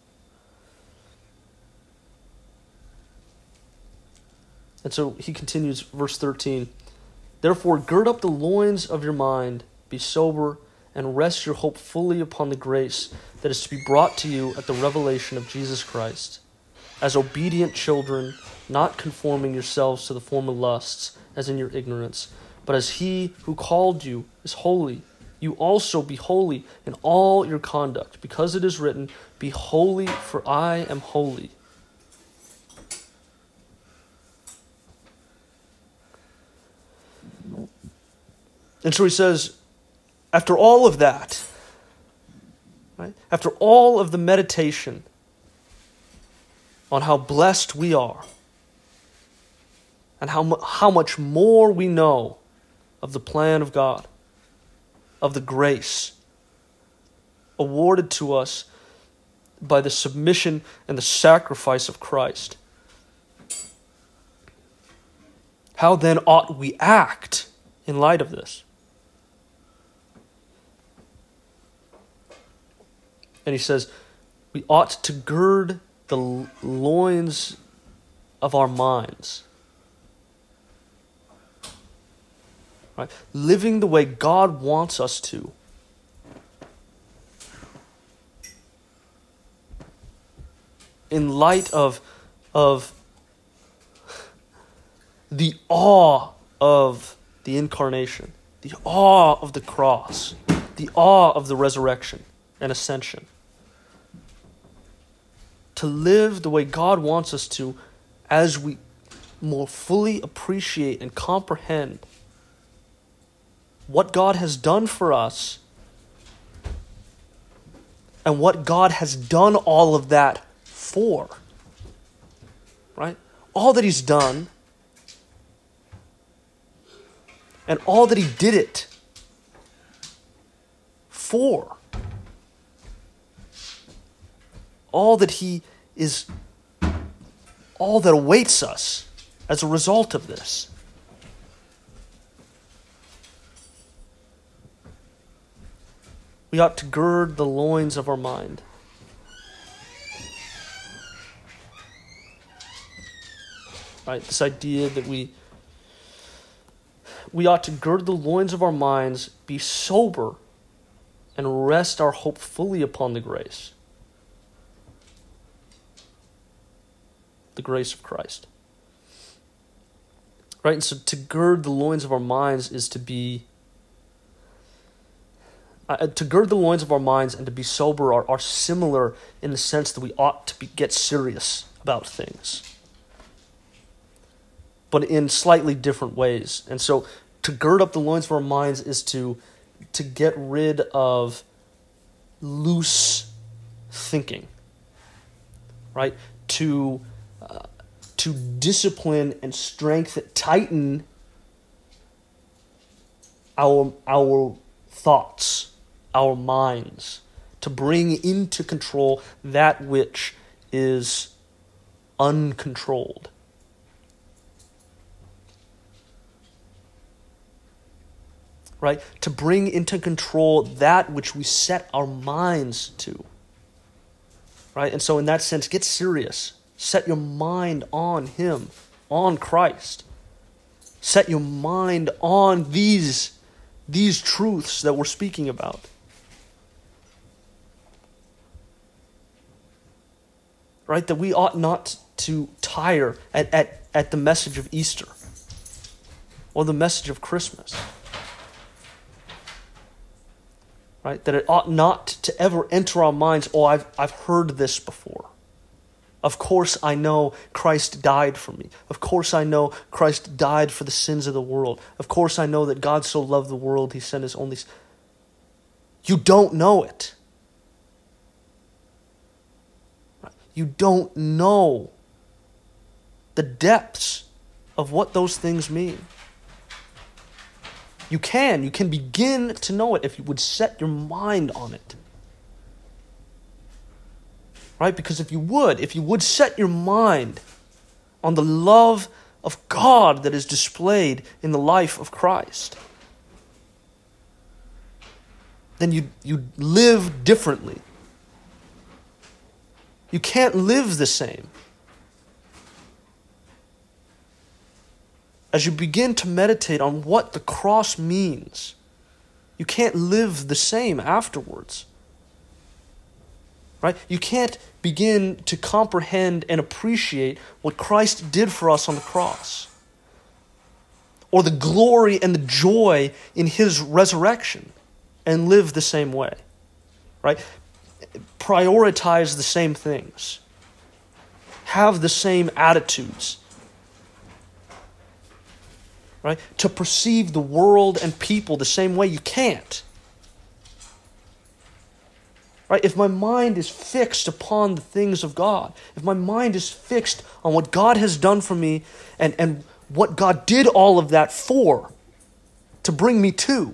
And so he continues, verse thirteen, therefore gird up the loins of your mind, be sober, and rest your hope fully upon the grace that is to be brought to you at the revelation of Jesus Christ. As obedient children, not conforming yourselves to the former lusts, as in your ignorance, but as he who called you is holy, you also be holy in all your conduct, because it is written, be holy, for I am holy. And so he says, after all of that, right, after all of the meditation on how blessed we are, and how, how much more we know of the plan of God, of the grace awarded to us by the submission and the sacrifice of Christ, how then ought we act in light of this? And he says, we ought to gird the loins of our minds. Right? Living the way God wants us to. In light of, of the awe of the incarnation, the awe of the cross, the awe of the resurrection and ascension. To live the way God wants us to as we more fully appreciate and comprehend what God has done for us and what God has done all of that for. Right? All that he's done and all that he did it for. All that he is, all that awaits us as a result of this. We ought to gird the loins of our mind. Right? This idea that we we ought to gird the loins of our minds, be sober, and rest our hope fully upon the grace. The grace of Christ. Right? And so to gird the loins of our minds is to be Uh, to gird the loins of our minds and to be sober are, are similar in the sense that we ought to be, get serious about things, but in slightly different ways. And so to gird up the loins of our minds is to, to get rid of loose thinking, right? To, uh, to discipline and strengthen, tighten our, our thoughts, our minds, to bring into control that which is uncontrolled. Right? To bring into control that which we set our minds to. Right? And so in that sense, get serious. Set your mind on him, on Christ. Set your mind on these, these truths that we're speaking about. Right? That we ought not to tire at, at, at the message of Easter or the message of Christmas. Right? That it ought not to ever enter our minds, oh, I've, I've heard this before. Of course I know Christ died for me. Of course I know Christ died for the sins of the world. Of course I know that God so loved the world, he sent his only son. You don't know it. You don't know the depths of what those things mean. You can. You can begin to know it if you would set your mind on it. Right? Because if you would, if you would set your mind on the love of God that is displayed in the life of Christ, then you you live differently. You can't live the same. As you begin to meditate on what the cross means, you can't live the same afterwards. Right? You can't begin to comprehend and appreciate what Christ did for us on the cross, or the glory and the joy in his resurrection, and live the same way. Right? Prioritize the same things. Have the same attitudes. Right? To perceive the world and people the same way, you can't. Right? If my mind is fixed upon the things of God, if my mind is fixed on what God has done for me and, and what God did all of that for, to bring me to,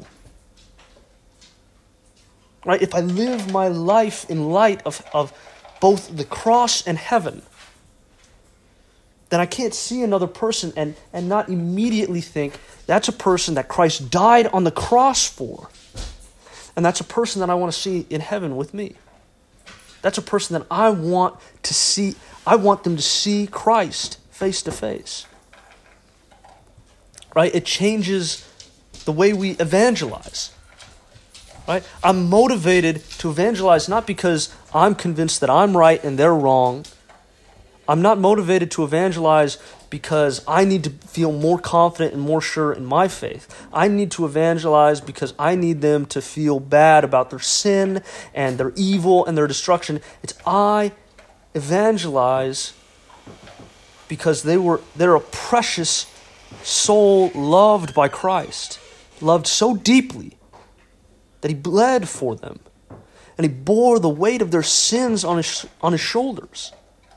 right? If I live my life in light of, of both the cross and heaven, then I can't see another person and, and not immediately think that's a person that Christ died on the cross for. And that's a person that I want to see in heaven with me. That's a person that I want to see. I want them to see Christ face to face. Right? It changes the way we evangelize. Right? I'm motivated to evangelize not because I'm convinced that I'm right and they're wrong. I'm not motivated to evangelize because I need to feel more confident and more sure in my faith. I need to evangelize because I need them to feel bad about their sin and their evil and their destruction. It's I evangelize because they were they're a precious soul loved by Christ, loved so deeply that he bled for them, and he bore the weight of their sins on his on his shoulders.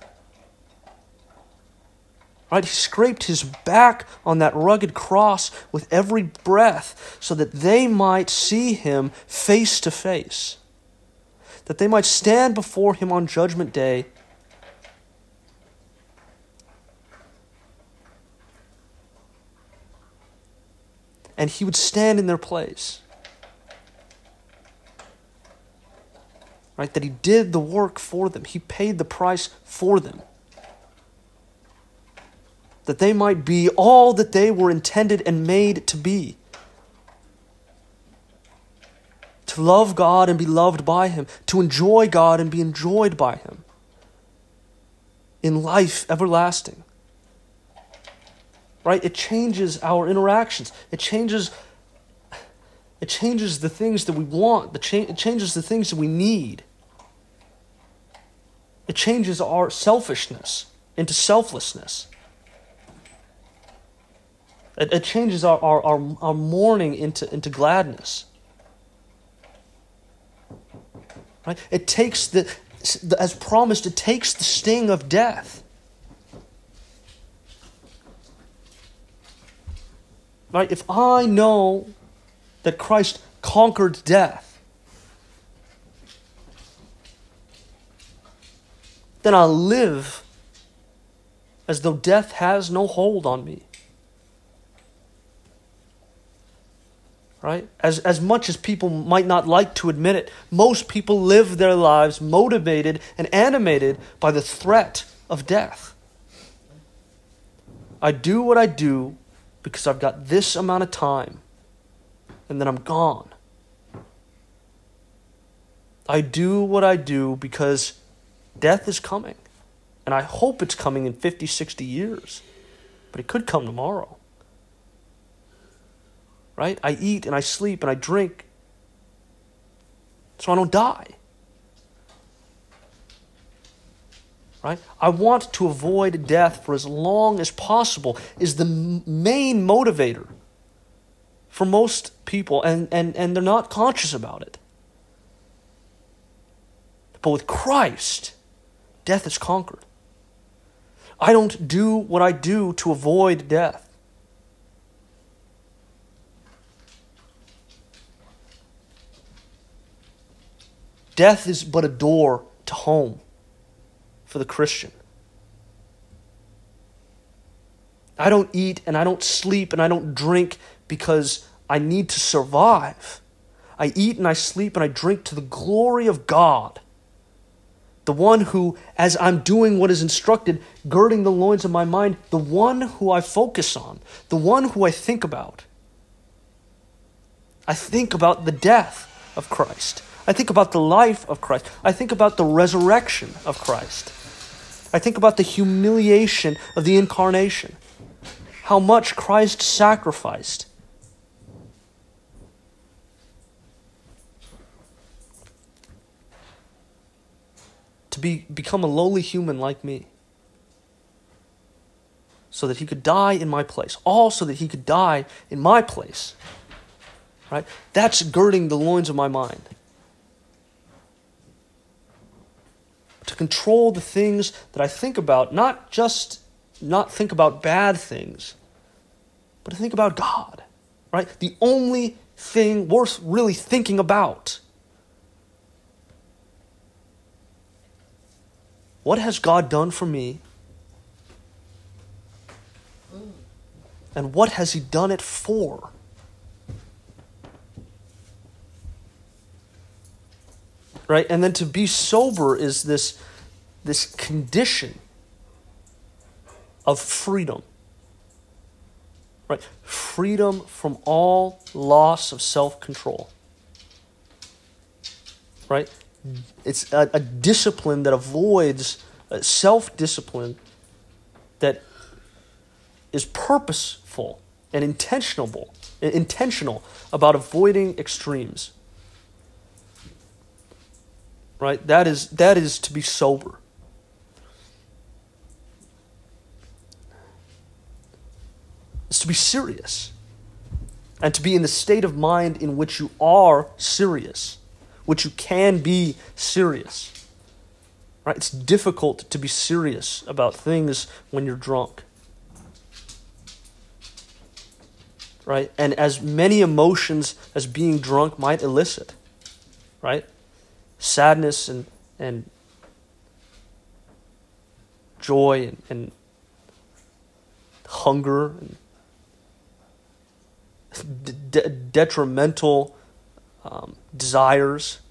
Right? He scraped his back on that rugged cross with every breath so that they might see him face to face, that they might stand before him on Judgment Day and he would stand in their place. Right? That he did the work for them. He paid the price for them. That they might be all that they were intended and made to be. To love God and be loved by him. To enjoy God and be enjoyed by him. In life everlasting. Right? It changes our interactions. It changes, it changes the things that we want. The cha- it changes the things that we need. It changes our selfishness into selflessness. It, it changes our, our, our, our mourning into, into gladness. Right? It takes the, as promised, it takes the sting of death. Right? If I know that Christ conquered death, then I live as though death has no hold on me. Right? As, as much as people might not like to admit it, most people live their lives motivated and animated by the threat of death. I do what I do because I've got this amount of time, and then I'm gone. I do what I do because death is coming, and I hope it's coming in fifty, sixty years, but it could come tomorrow. Right? I eat and I sleep and I drink so I don't die. Right? I want to avoid death for as long as possible is the main motivator for most people, and, and, and they're not conscious about it. But with Christ, death is conquered. I don't do what I do to avoid death. Death is but a door to home for the Christian. I don't eat and I don't sleep and I don't drink because I need to survive. I eat and I sleep and I drink to the glory of God. The one who, as I'm doing what is instructed, girding the loins of my mind, the one who I focus on, the one who I think about. I think about the death of Christ. I think about the life of Christ. I think about the resurrection of Christ. I think about the humiliation of the incarnation. How much Christ sacrificed. To be, become a lowly human like me. So that he could die in my place. All so that he could die in my place. Right? That's girding the loins of my mind. To control the things that I think about, not just not think about bad things, but to think about God, right? The only thing worth really thinking about. What has God done for me? And what has he done it for? Right? And then to be sober is this, this condition of freedom. Right? freedom from all loss of self-control. Right? It's a, a discipline that avoids uh, self-discipline that is purposeful and intentional, intentional about avoiding extremes. Right? That is that is to be sober. It's to be serious. And to be in the state of mind in which you are serious, which you can be serious. Right? It's difficult to be serious about things when you're drunk. Right? And as many emotions as being drunk might elicit, right? Sadness and and joy and, and hunger and de- detrimental um, desires.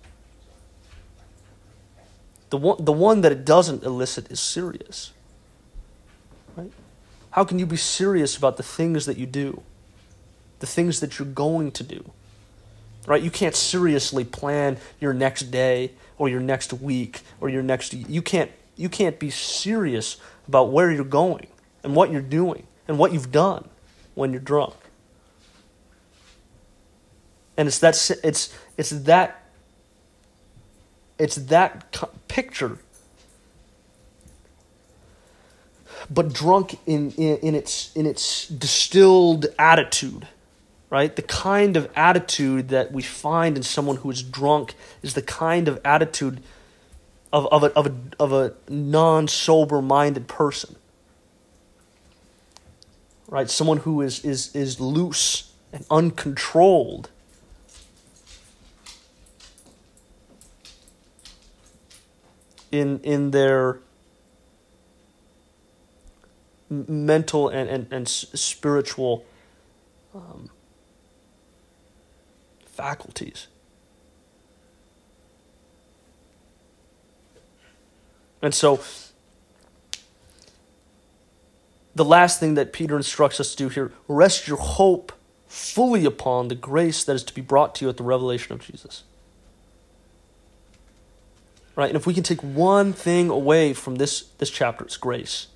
The one the one that it doesn't elicit is serious. Right? How can you be serious about the things that you do? The things that you're going to do? Right? You can't seriously plan your next day or your next week or your next you can't you can't be serious about where you're going and what you're doing and what you've done when you're drunk. And it's that it's it's that it's that picture, but drunk in, in in its in its distilled attitude. Right? The kind of attitude that we find in someone who is drunk is the kind of attitude of, of, a, of, a, of a non-sober-minded person. Right? Someone who is, is, is loose and uncontrolled. In, in their mental and, and, and spiritual um, faculties. And so, the last thing that Peter instructs us to do here, rest your hope fully upon the grace that is to be brought to you at the revelation of Jesus. Right? And if we can take one thing away from this, this chapter, it's grace.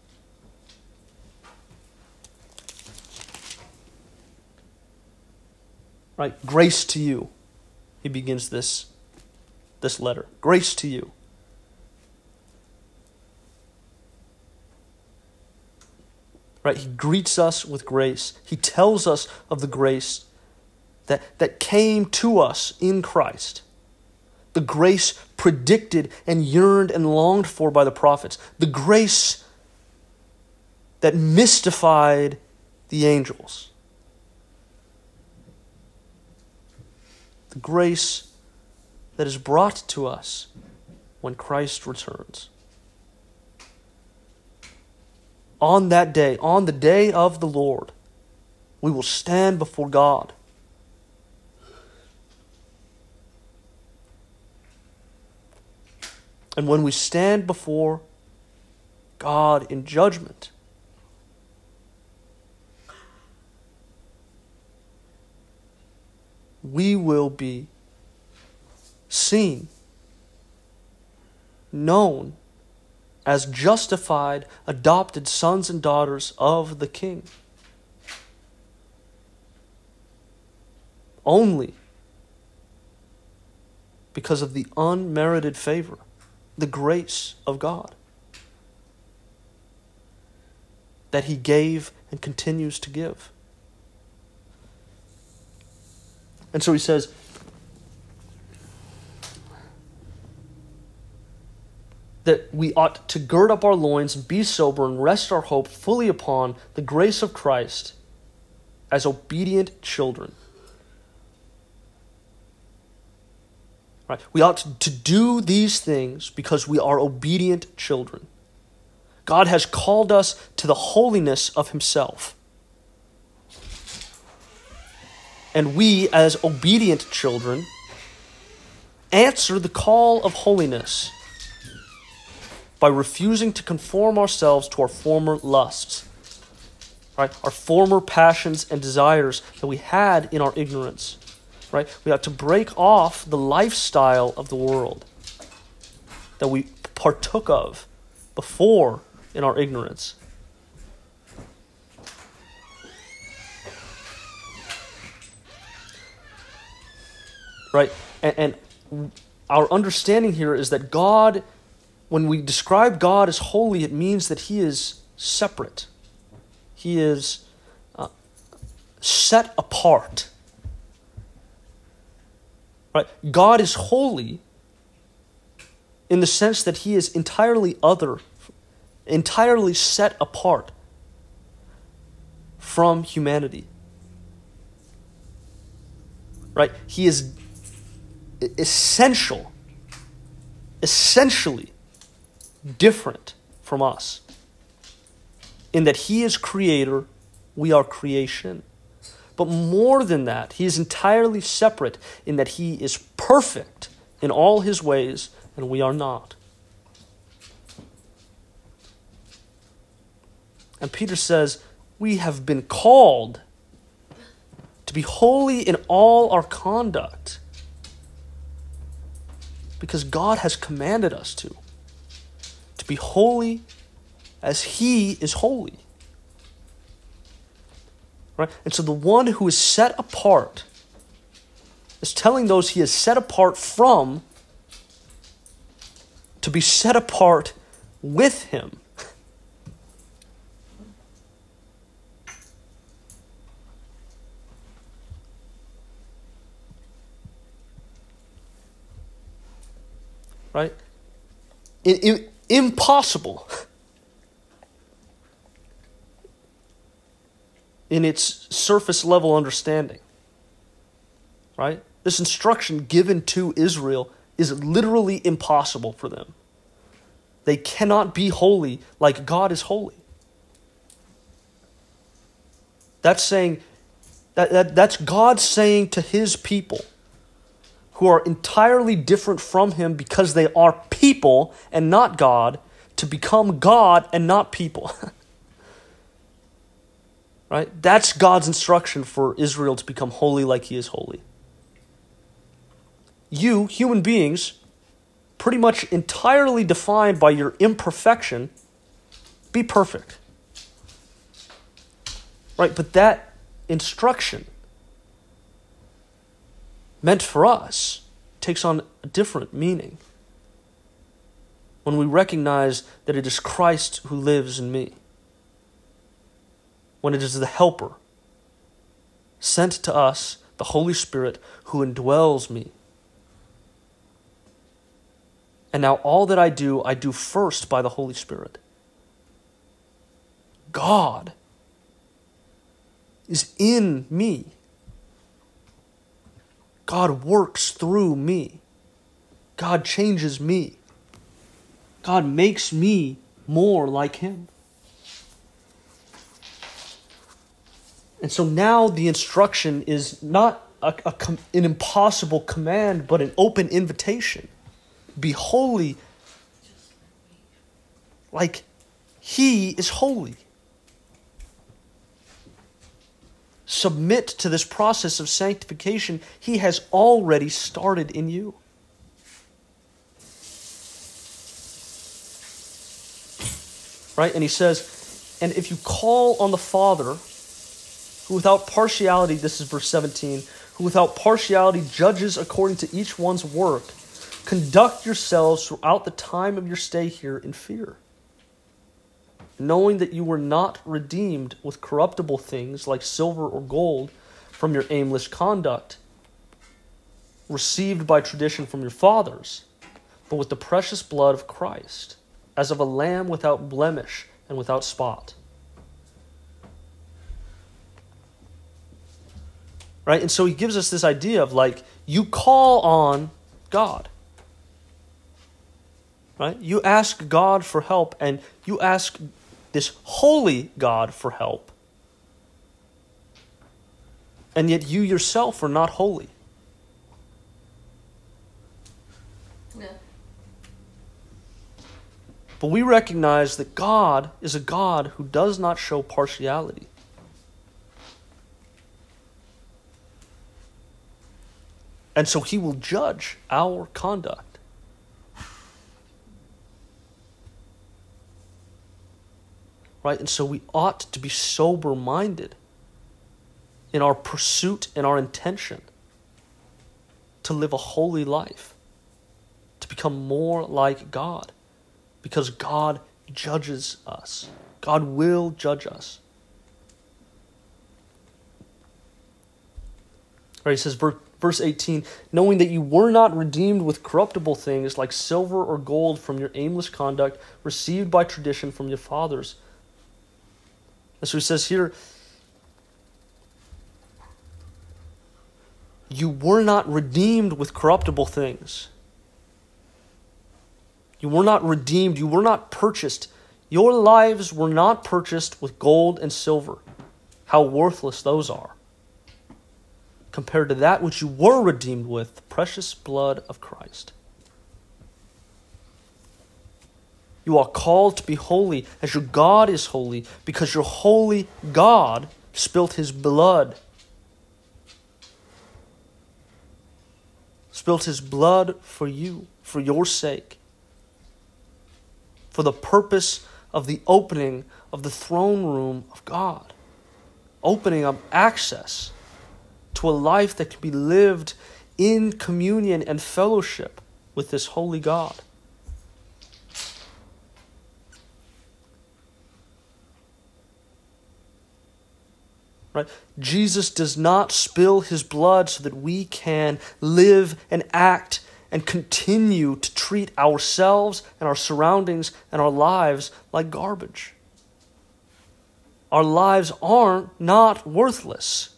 Right? Grace to you. He begins this, this letter. Grace to you. Right? He greets us with grace. He tells us of the grace that, that came to us in Christ. The grace predicted and yearned and longed for by the prophets. The grace that mystified the angels. The grace that is brought to us when Christ returns. On that day, on the day of the Lord, we will stand before God. And when we stand before God in judgment, we will be seen, known as justified, adopted sons and daughters of the King. Only because of the unmerited favor, the grace of God that He gave and continues to give. And so he says, that we ought to gird up our loins and be sober and rest our hope fully upon the grace of Christ as obedient children. Right? We ought to do these things because we are obedient children. God has called us to the holiness of Himself. And we, as obedient children, answer the call of holiness by refusing to conform ourselves to our former lusts. right? Our former passions and desires that we had in our ignorance, right? We have to break off the lifestyle of the world that we partook of before in our ignorance. Right? And, and our understanding here is that God, when we describe God as holy, it means that He is separate. He is uh, set apart. Right? God is holy in the sense that He is entirely other, entirely set apart from humanity. Right? He is essential, essentially different from us in that He is creator, we are creation. But more than that, He is entirely separate in that He is perfect in all His ways and we are not. And Peter says, we have been called to be holy in all our conduct because God has commanded us to. To be holy as He is holy. Right? And so the one who is set apart is telling those He is set apart from to be set apart with Him. Right? It, it, impossible in its surface level understanding. Right? This instruction given to Israel is literally impossible for them. They cannot be holy like God is holy. That's saying that, that that's God saying to His people who are entirely different from Him because they are people and not God, to become God and not people. Right? That's God's instruction for Israel to become holy like He is holy. You, human beings, pretty much entirely defined by your imperfection, be perfect. Right? But that instruction meant for us takes on a different meaning when we recognize that it is Christ who lives in me. When it is the Helper sent to us, the Holy Spirit, who indwells me. And now all that I do, I do first by the Holy Spirit. God is in me. God works through me. God changes me. God makes me more like Him. And so now the instruction is not a, a, an impossible command, but an open invitation. Be holy like He is holy. Submit to this process of sanctification He has already started in you. Right? And He says, and if you call on the Father, who without partiality, this is verse seventeen, who without partiality judges according to each one's work, conduct yourselves throughout the time of your stay here in fear, knowing that you were not redeemed with corruptible things like silver or gold from your aimless conduct, received by tradition from your fathers, but with the precious blood of Christ, as of a lamb without blemish and without spot. Right? And so He gives us this idea of like, you call on God. Right? You ask God for help, and you ask this holy God for help. And yet you yourself are not holy. Yeah. But we recognize that God is a God who does not show partiality. And so he will judge our conduct. Right? And so we ought to be sober-minded in our pursuit and our intention to live a holy life, to become more like God, because God judges us. God will judge us. Right, he says, verse eighteen, knowing that you were not redeemed with corruptible things like silver or gold from your aimless conduct received by tradition from your fathers. And so he says here, you were not redeemed with corruptible things. You were not redeemed. You were not purchased. Your lives were not purchased with gold and silver. How worthless those are, compared to that which you were redeemed with, the precious blood of Christ. You are called to be holy as your God is holy, because your holy God spilt his blood. Spilt his blood for you, for your sake, for the purpose of the opening of the throne room of God, opening up access to a life that can be lived in communion and fellowship with this holy God. Right? Jesus does not spill his blood so that we can live and act and continue to treat ourselves and our surroundings and our lives like garbage. Our lives aren't not worthless.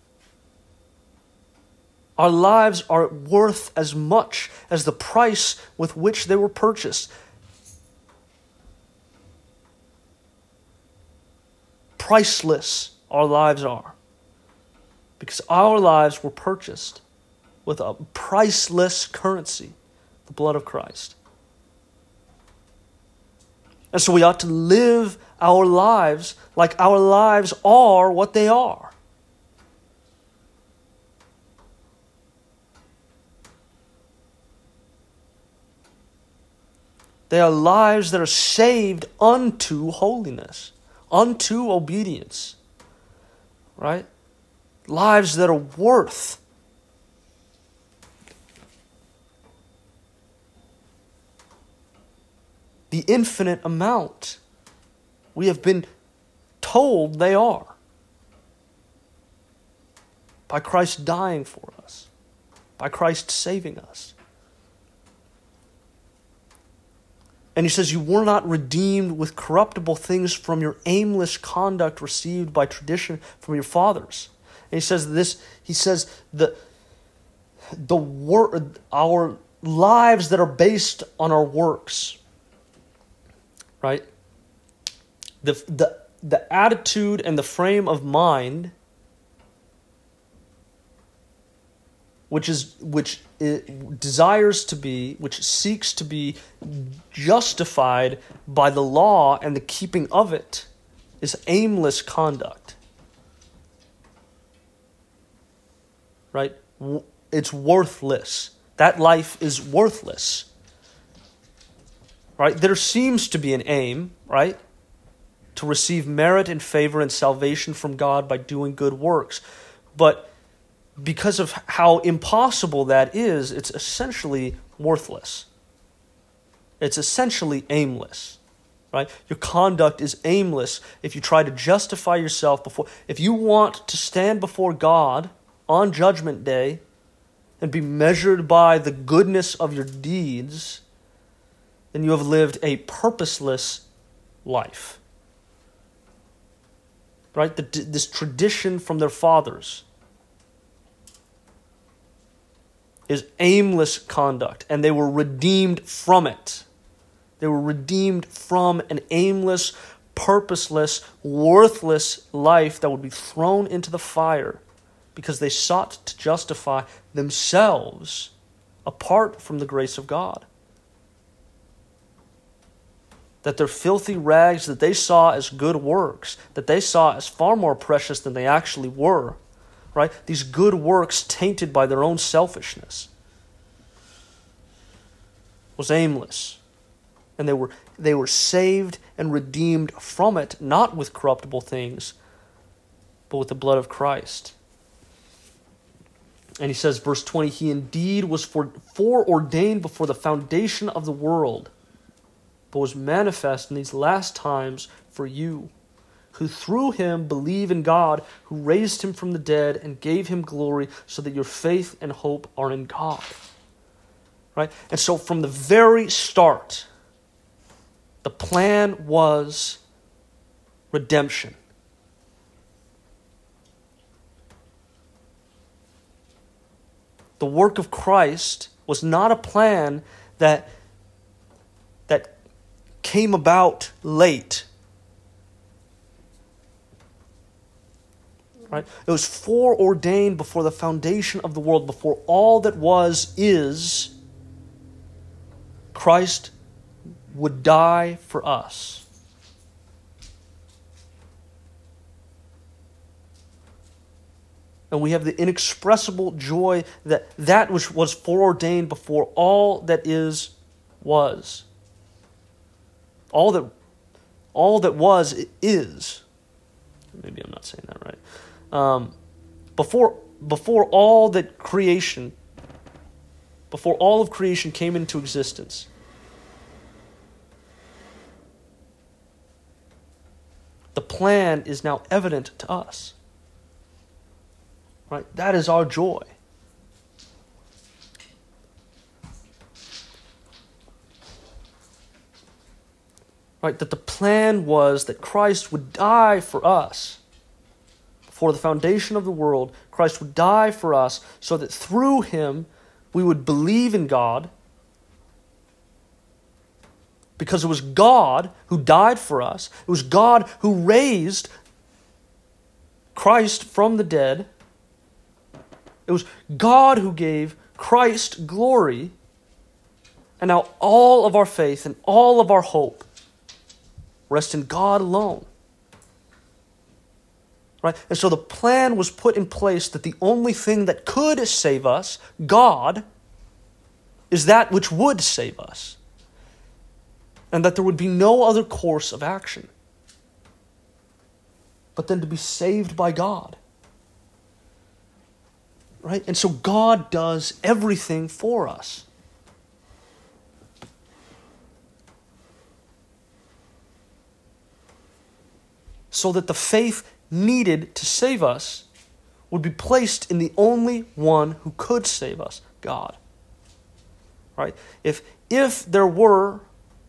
Our lives are worth as much as the price with which they were purchased. Priceless our lives are, because our lives were purchased with a priceless currency, the blood of Christ. And so we ought to live our lives like our lives are what they are. They are lives that are saved unto holiness, unto obedience. Right? Lives that are worth the infinite amount we have been told they are by Christ dying for us, by Christ saving us. And he says, you were not redeemed with corruptible things from your aimless conduct received by tradition from your fathers. And he says this, he says the, the wor- our lives that are based on our works, right? The, the, the attitude and the frame of mind which is which it desires to be, which seeks to be justified by the law and the keeping of it, is aimless conduct. Right? It's worthless. That life is worthless. Right? There seems to be an aim, right? To receive merit and favor and salvation from God by doing good works. But because of how impossible that is, it's essentially worthless. It's essentially aimless, right? Your conduct is aimless if you try to justify yourself before. If you want to stand before God on Judgment Day and be measured by the goodness of your deeds, then you have lived a purposeless life, right? The, this tradition from their fathers is aimless conduct, and they were redeemed from it. They were redeemed from an aimless, purposeless, worthless life that would be thrown into the fire because they sought to justify themselves apart from the grace of God. That their filthy rags that they saw as good works, that they saw as far more precious than they actually were, right? These good works tainted by their own selfishness was aimless. And they were they were saved and redeemed from it, not with corruptible things, but with the blood of Christ. And he says, verse twenty, he indeed was for, foreordained before the foundation of the world, but was manifest in these last times for you, who through him believe in God, who raised him from the dead and gave him glory, so that your faith and hope are in God. Right? And so from the very start, the plan was redemption. The work of Christ was not a plan that, that came about late. Right? It was foreordained before the foundation of the world, before all that was is. Christ would die for us. And we have the inexpressible joy that that which was foreordained before all that is was. All that, all that was is. Maybe I'm not saying that right. Um, before, before all that creation, before all of creation came into existence, the plan is now evident to us. Right? That is our joy. Right? That the plan was that Christ would die for us. Before the foundation of the world, Christ would die for us so that through him we would believe in God. Because it was God who died for us. It was God who raised Christ from the dead. It was God who gave Christ glory. And now all of our faith and all of our hope rest in God alone. Right? And so the plan was put in place that the only thing that could save us, God, is that which would save us. And that there would be no other course of action but then to be saved by God. Right? And so God does everything for us. So that the faith needed to save us would be placed in the only one who could save us, God. Right? If, if there were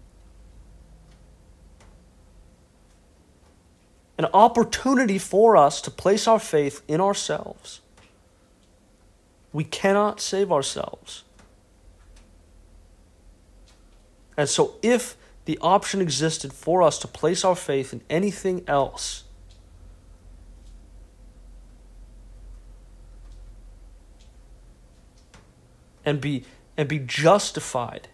an opportunity for us to place our faith in ourselves, we cannot save ourselves. And so if the option existed for us to place our faith in anything else, and be and be justified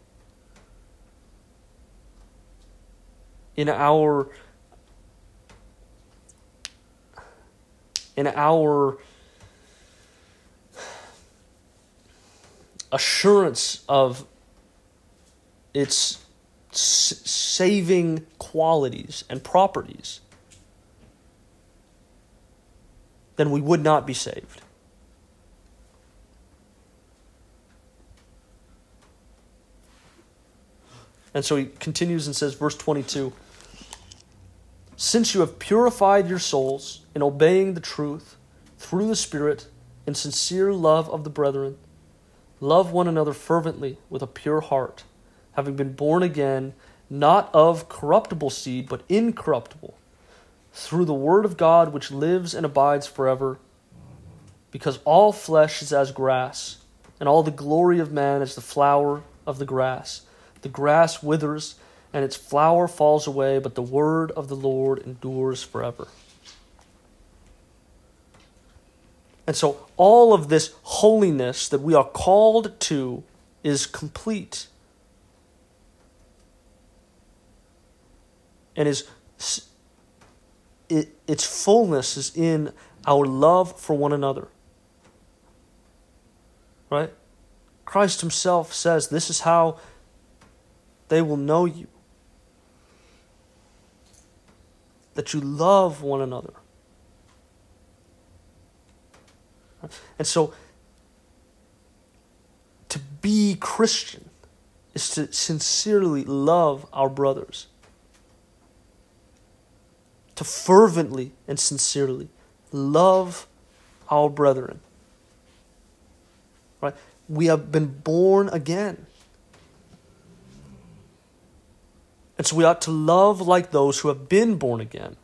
in our in our assurance of its s- saving qualities and properties, then we would not be saved. And so he continues and says, verse twenty-two, since you have purified your souls in obeying the truth through the Spirit in sincere love of the brethren, love one another fervently with a pure heart, having been born again, not of corruptible seed, but incorruptible, through the word of God which lives and abides forever. Because all flesh is as grass, and all the glory of man as the flower of the grass. The grass withers, and its flower falls away, but the word of the Lord endures forever. And so all of this holiness that we are called to is complete. And is it, its fullness is in our love for one another. Right? Christ himself says this is how they will know you. That you love one another. And so, to be Christian is to sincerely love our brothers. To fervently and sincerely love our brethren. Right? We have been born again. And so we ought to love like those who have been born again.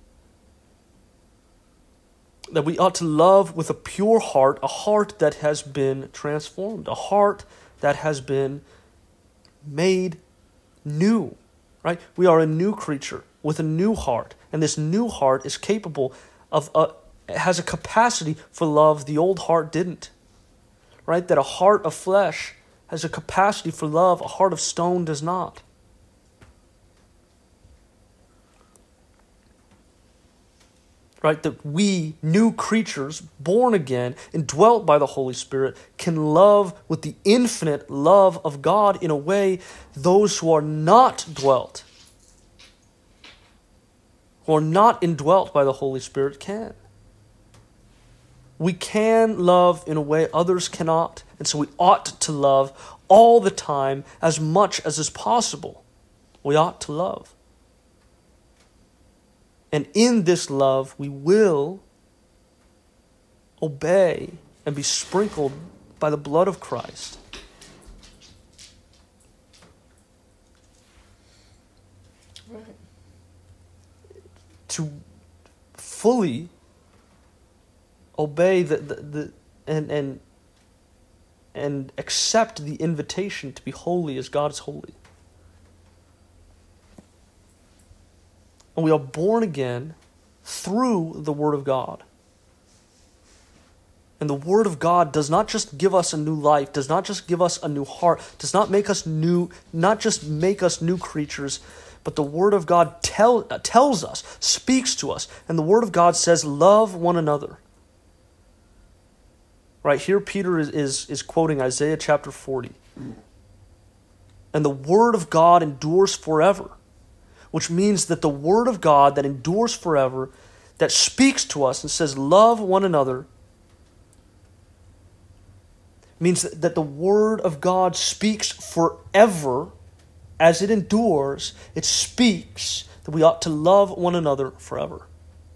That we ought to love with a pure heart, a heart that has been transformed, a heart that has been made new. Right? We are a new creature with a new heart. And this new heart is capable of, a, has a capacity for love the old heart didn't. Right? That a heart of flesh has a capacity for love, a heart of stone does not. Right? That we, new creatures, born again, indwelt by the Holy Spirit, can love with the infinite love of God in a way those who are not dwelt, who are not indwelt by the Holy Spirit can. We can love in a way others cannot, and so we ought to love all the time as much as is possible. We ought to love. And in this love, we will obey and be sprinkled by the blood of Christ. Right. To fully obey the, the, the and and and accept the invitation to be holy as God is holy. And we are born again through the Word of God. And the Word of God does not just give us a new life, does not just give us a new heart, does not make us new, not just make us new creatures, but the Word of God tell, uh, tells us, speaks to us. And the Word of God says, love one another. Right here, Peter is, is, is quoting Isaiah chapter forty. And the Word of God endures forever. Which means that the Word of God that endures forever, that speaks to us and says, love one another, means that, that the Word of God speaks forever as it endures. It speaks that we ought to love one another forever.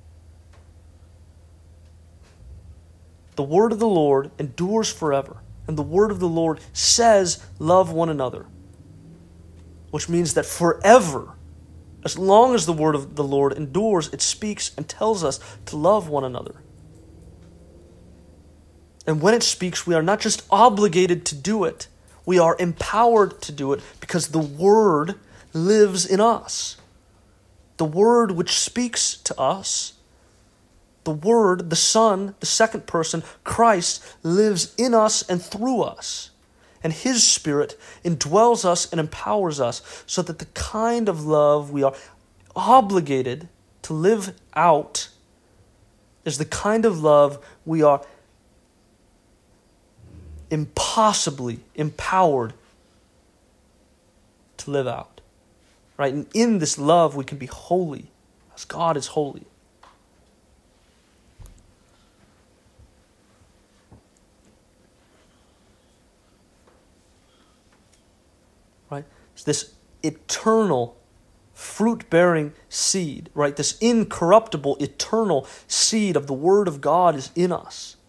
The Word of the Lord endures forever, and the Word of the Lord says, love one another. Which means that forever, as long as the Word of the Lord endures, it speaks and tells us to love one another. And when it speaks, we are not just obligated to do it, we are empowered to do it because the Word lives in us. The Word which speaks to us, the Word, the Son, the second person, Christ, lives in us and through us. And His Spirit indwells us and empowers us so that the kind of love we are obligated to live out is the kind of love we are impossibly empowered to live out. Right? And in this love we can be holy as God is holy. Right? It's this eternal fruit-bearing seed, right? This incorruptible, eternal seed of the Word of God is in us.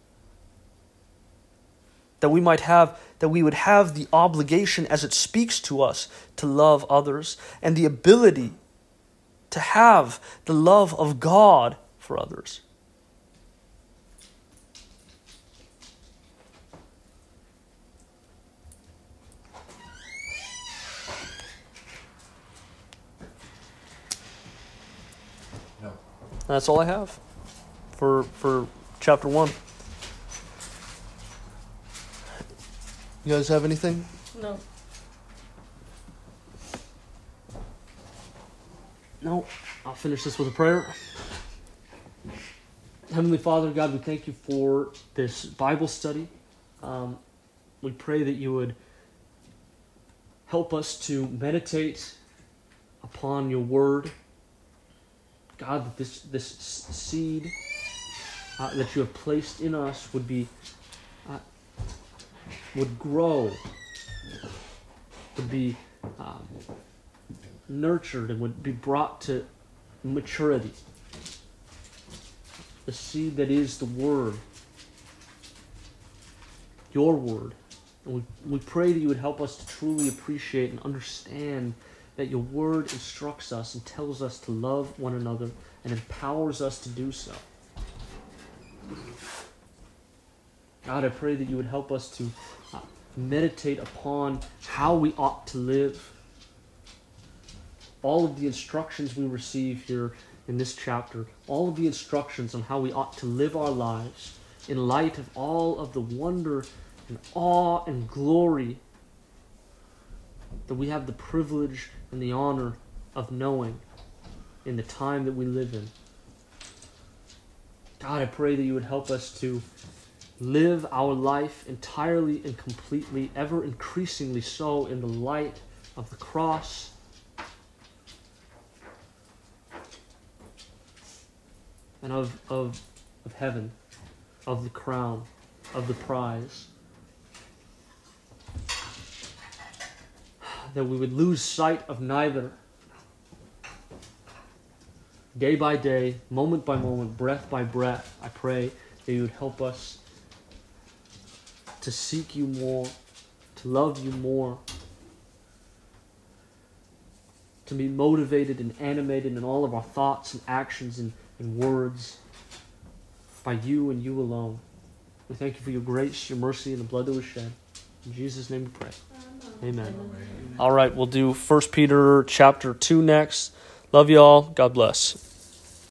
That we might have, that we would have the obligation as it speaks to us to love others and the ability to have the love of God for others. That's all I have for for chapter one. You guys have anything? No. No. I'll finish this with a prayer. Heavenly Father, God, we thank you for this Bible study. Um, We pray that you would help us to meditate upon your word. God, that this, this seed uh, that you have placed in us would be, uh, would grow, would be um, nurtured, and would be brought to maturity. The seed that is the word, your word. And we, we pray that you would help us to truly appreciate and understand that your word instructs us and tells us to love one another and empowers us to do so. God, I pray that you would help us to uh, meditate upon how we ought to live. All of the instructions we receive here in this chapter, all of the instructions on how we ought to live our lives in light of all of the wonder and awe and glory that we have the privilege and the honor of knowing in the time that we live in. God, I pray that you would help us to live our life entirely and completely, ever increasingly so, in the light of the cross, and of, of, of heaven, of the crown, of the prize. That we would lose sight of neither. Day by day, moment by moment, breath by breath, I pray that you would help us to seek you more, to love you more, to be motivated and animated in all of our thoughts and actions and, and words by you and you alone. We thank you for your grace, your mercy, and the blood that was shed. In Jesus' name we pray. Amen. Amen. All right, we'll do First Peter chapter two next. Love you all. God bless.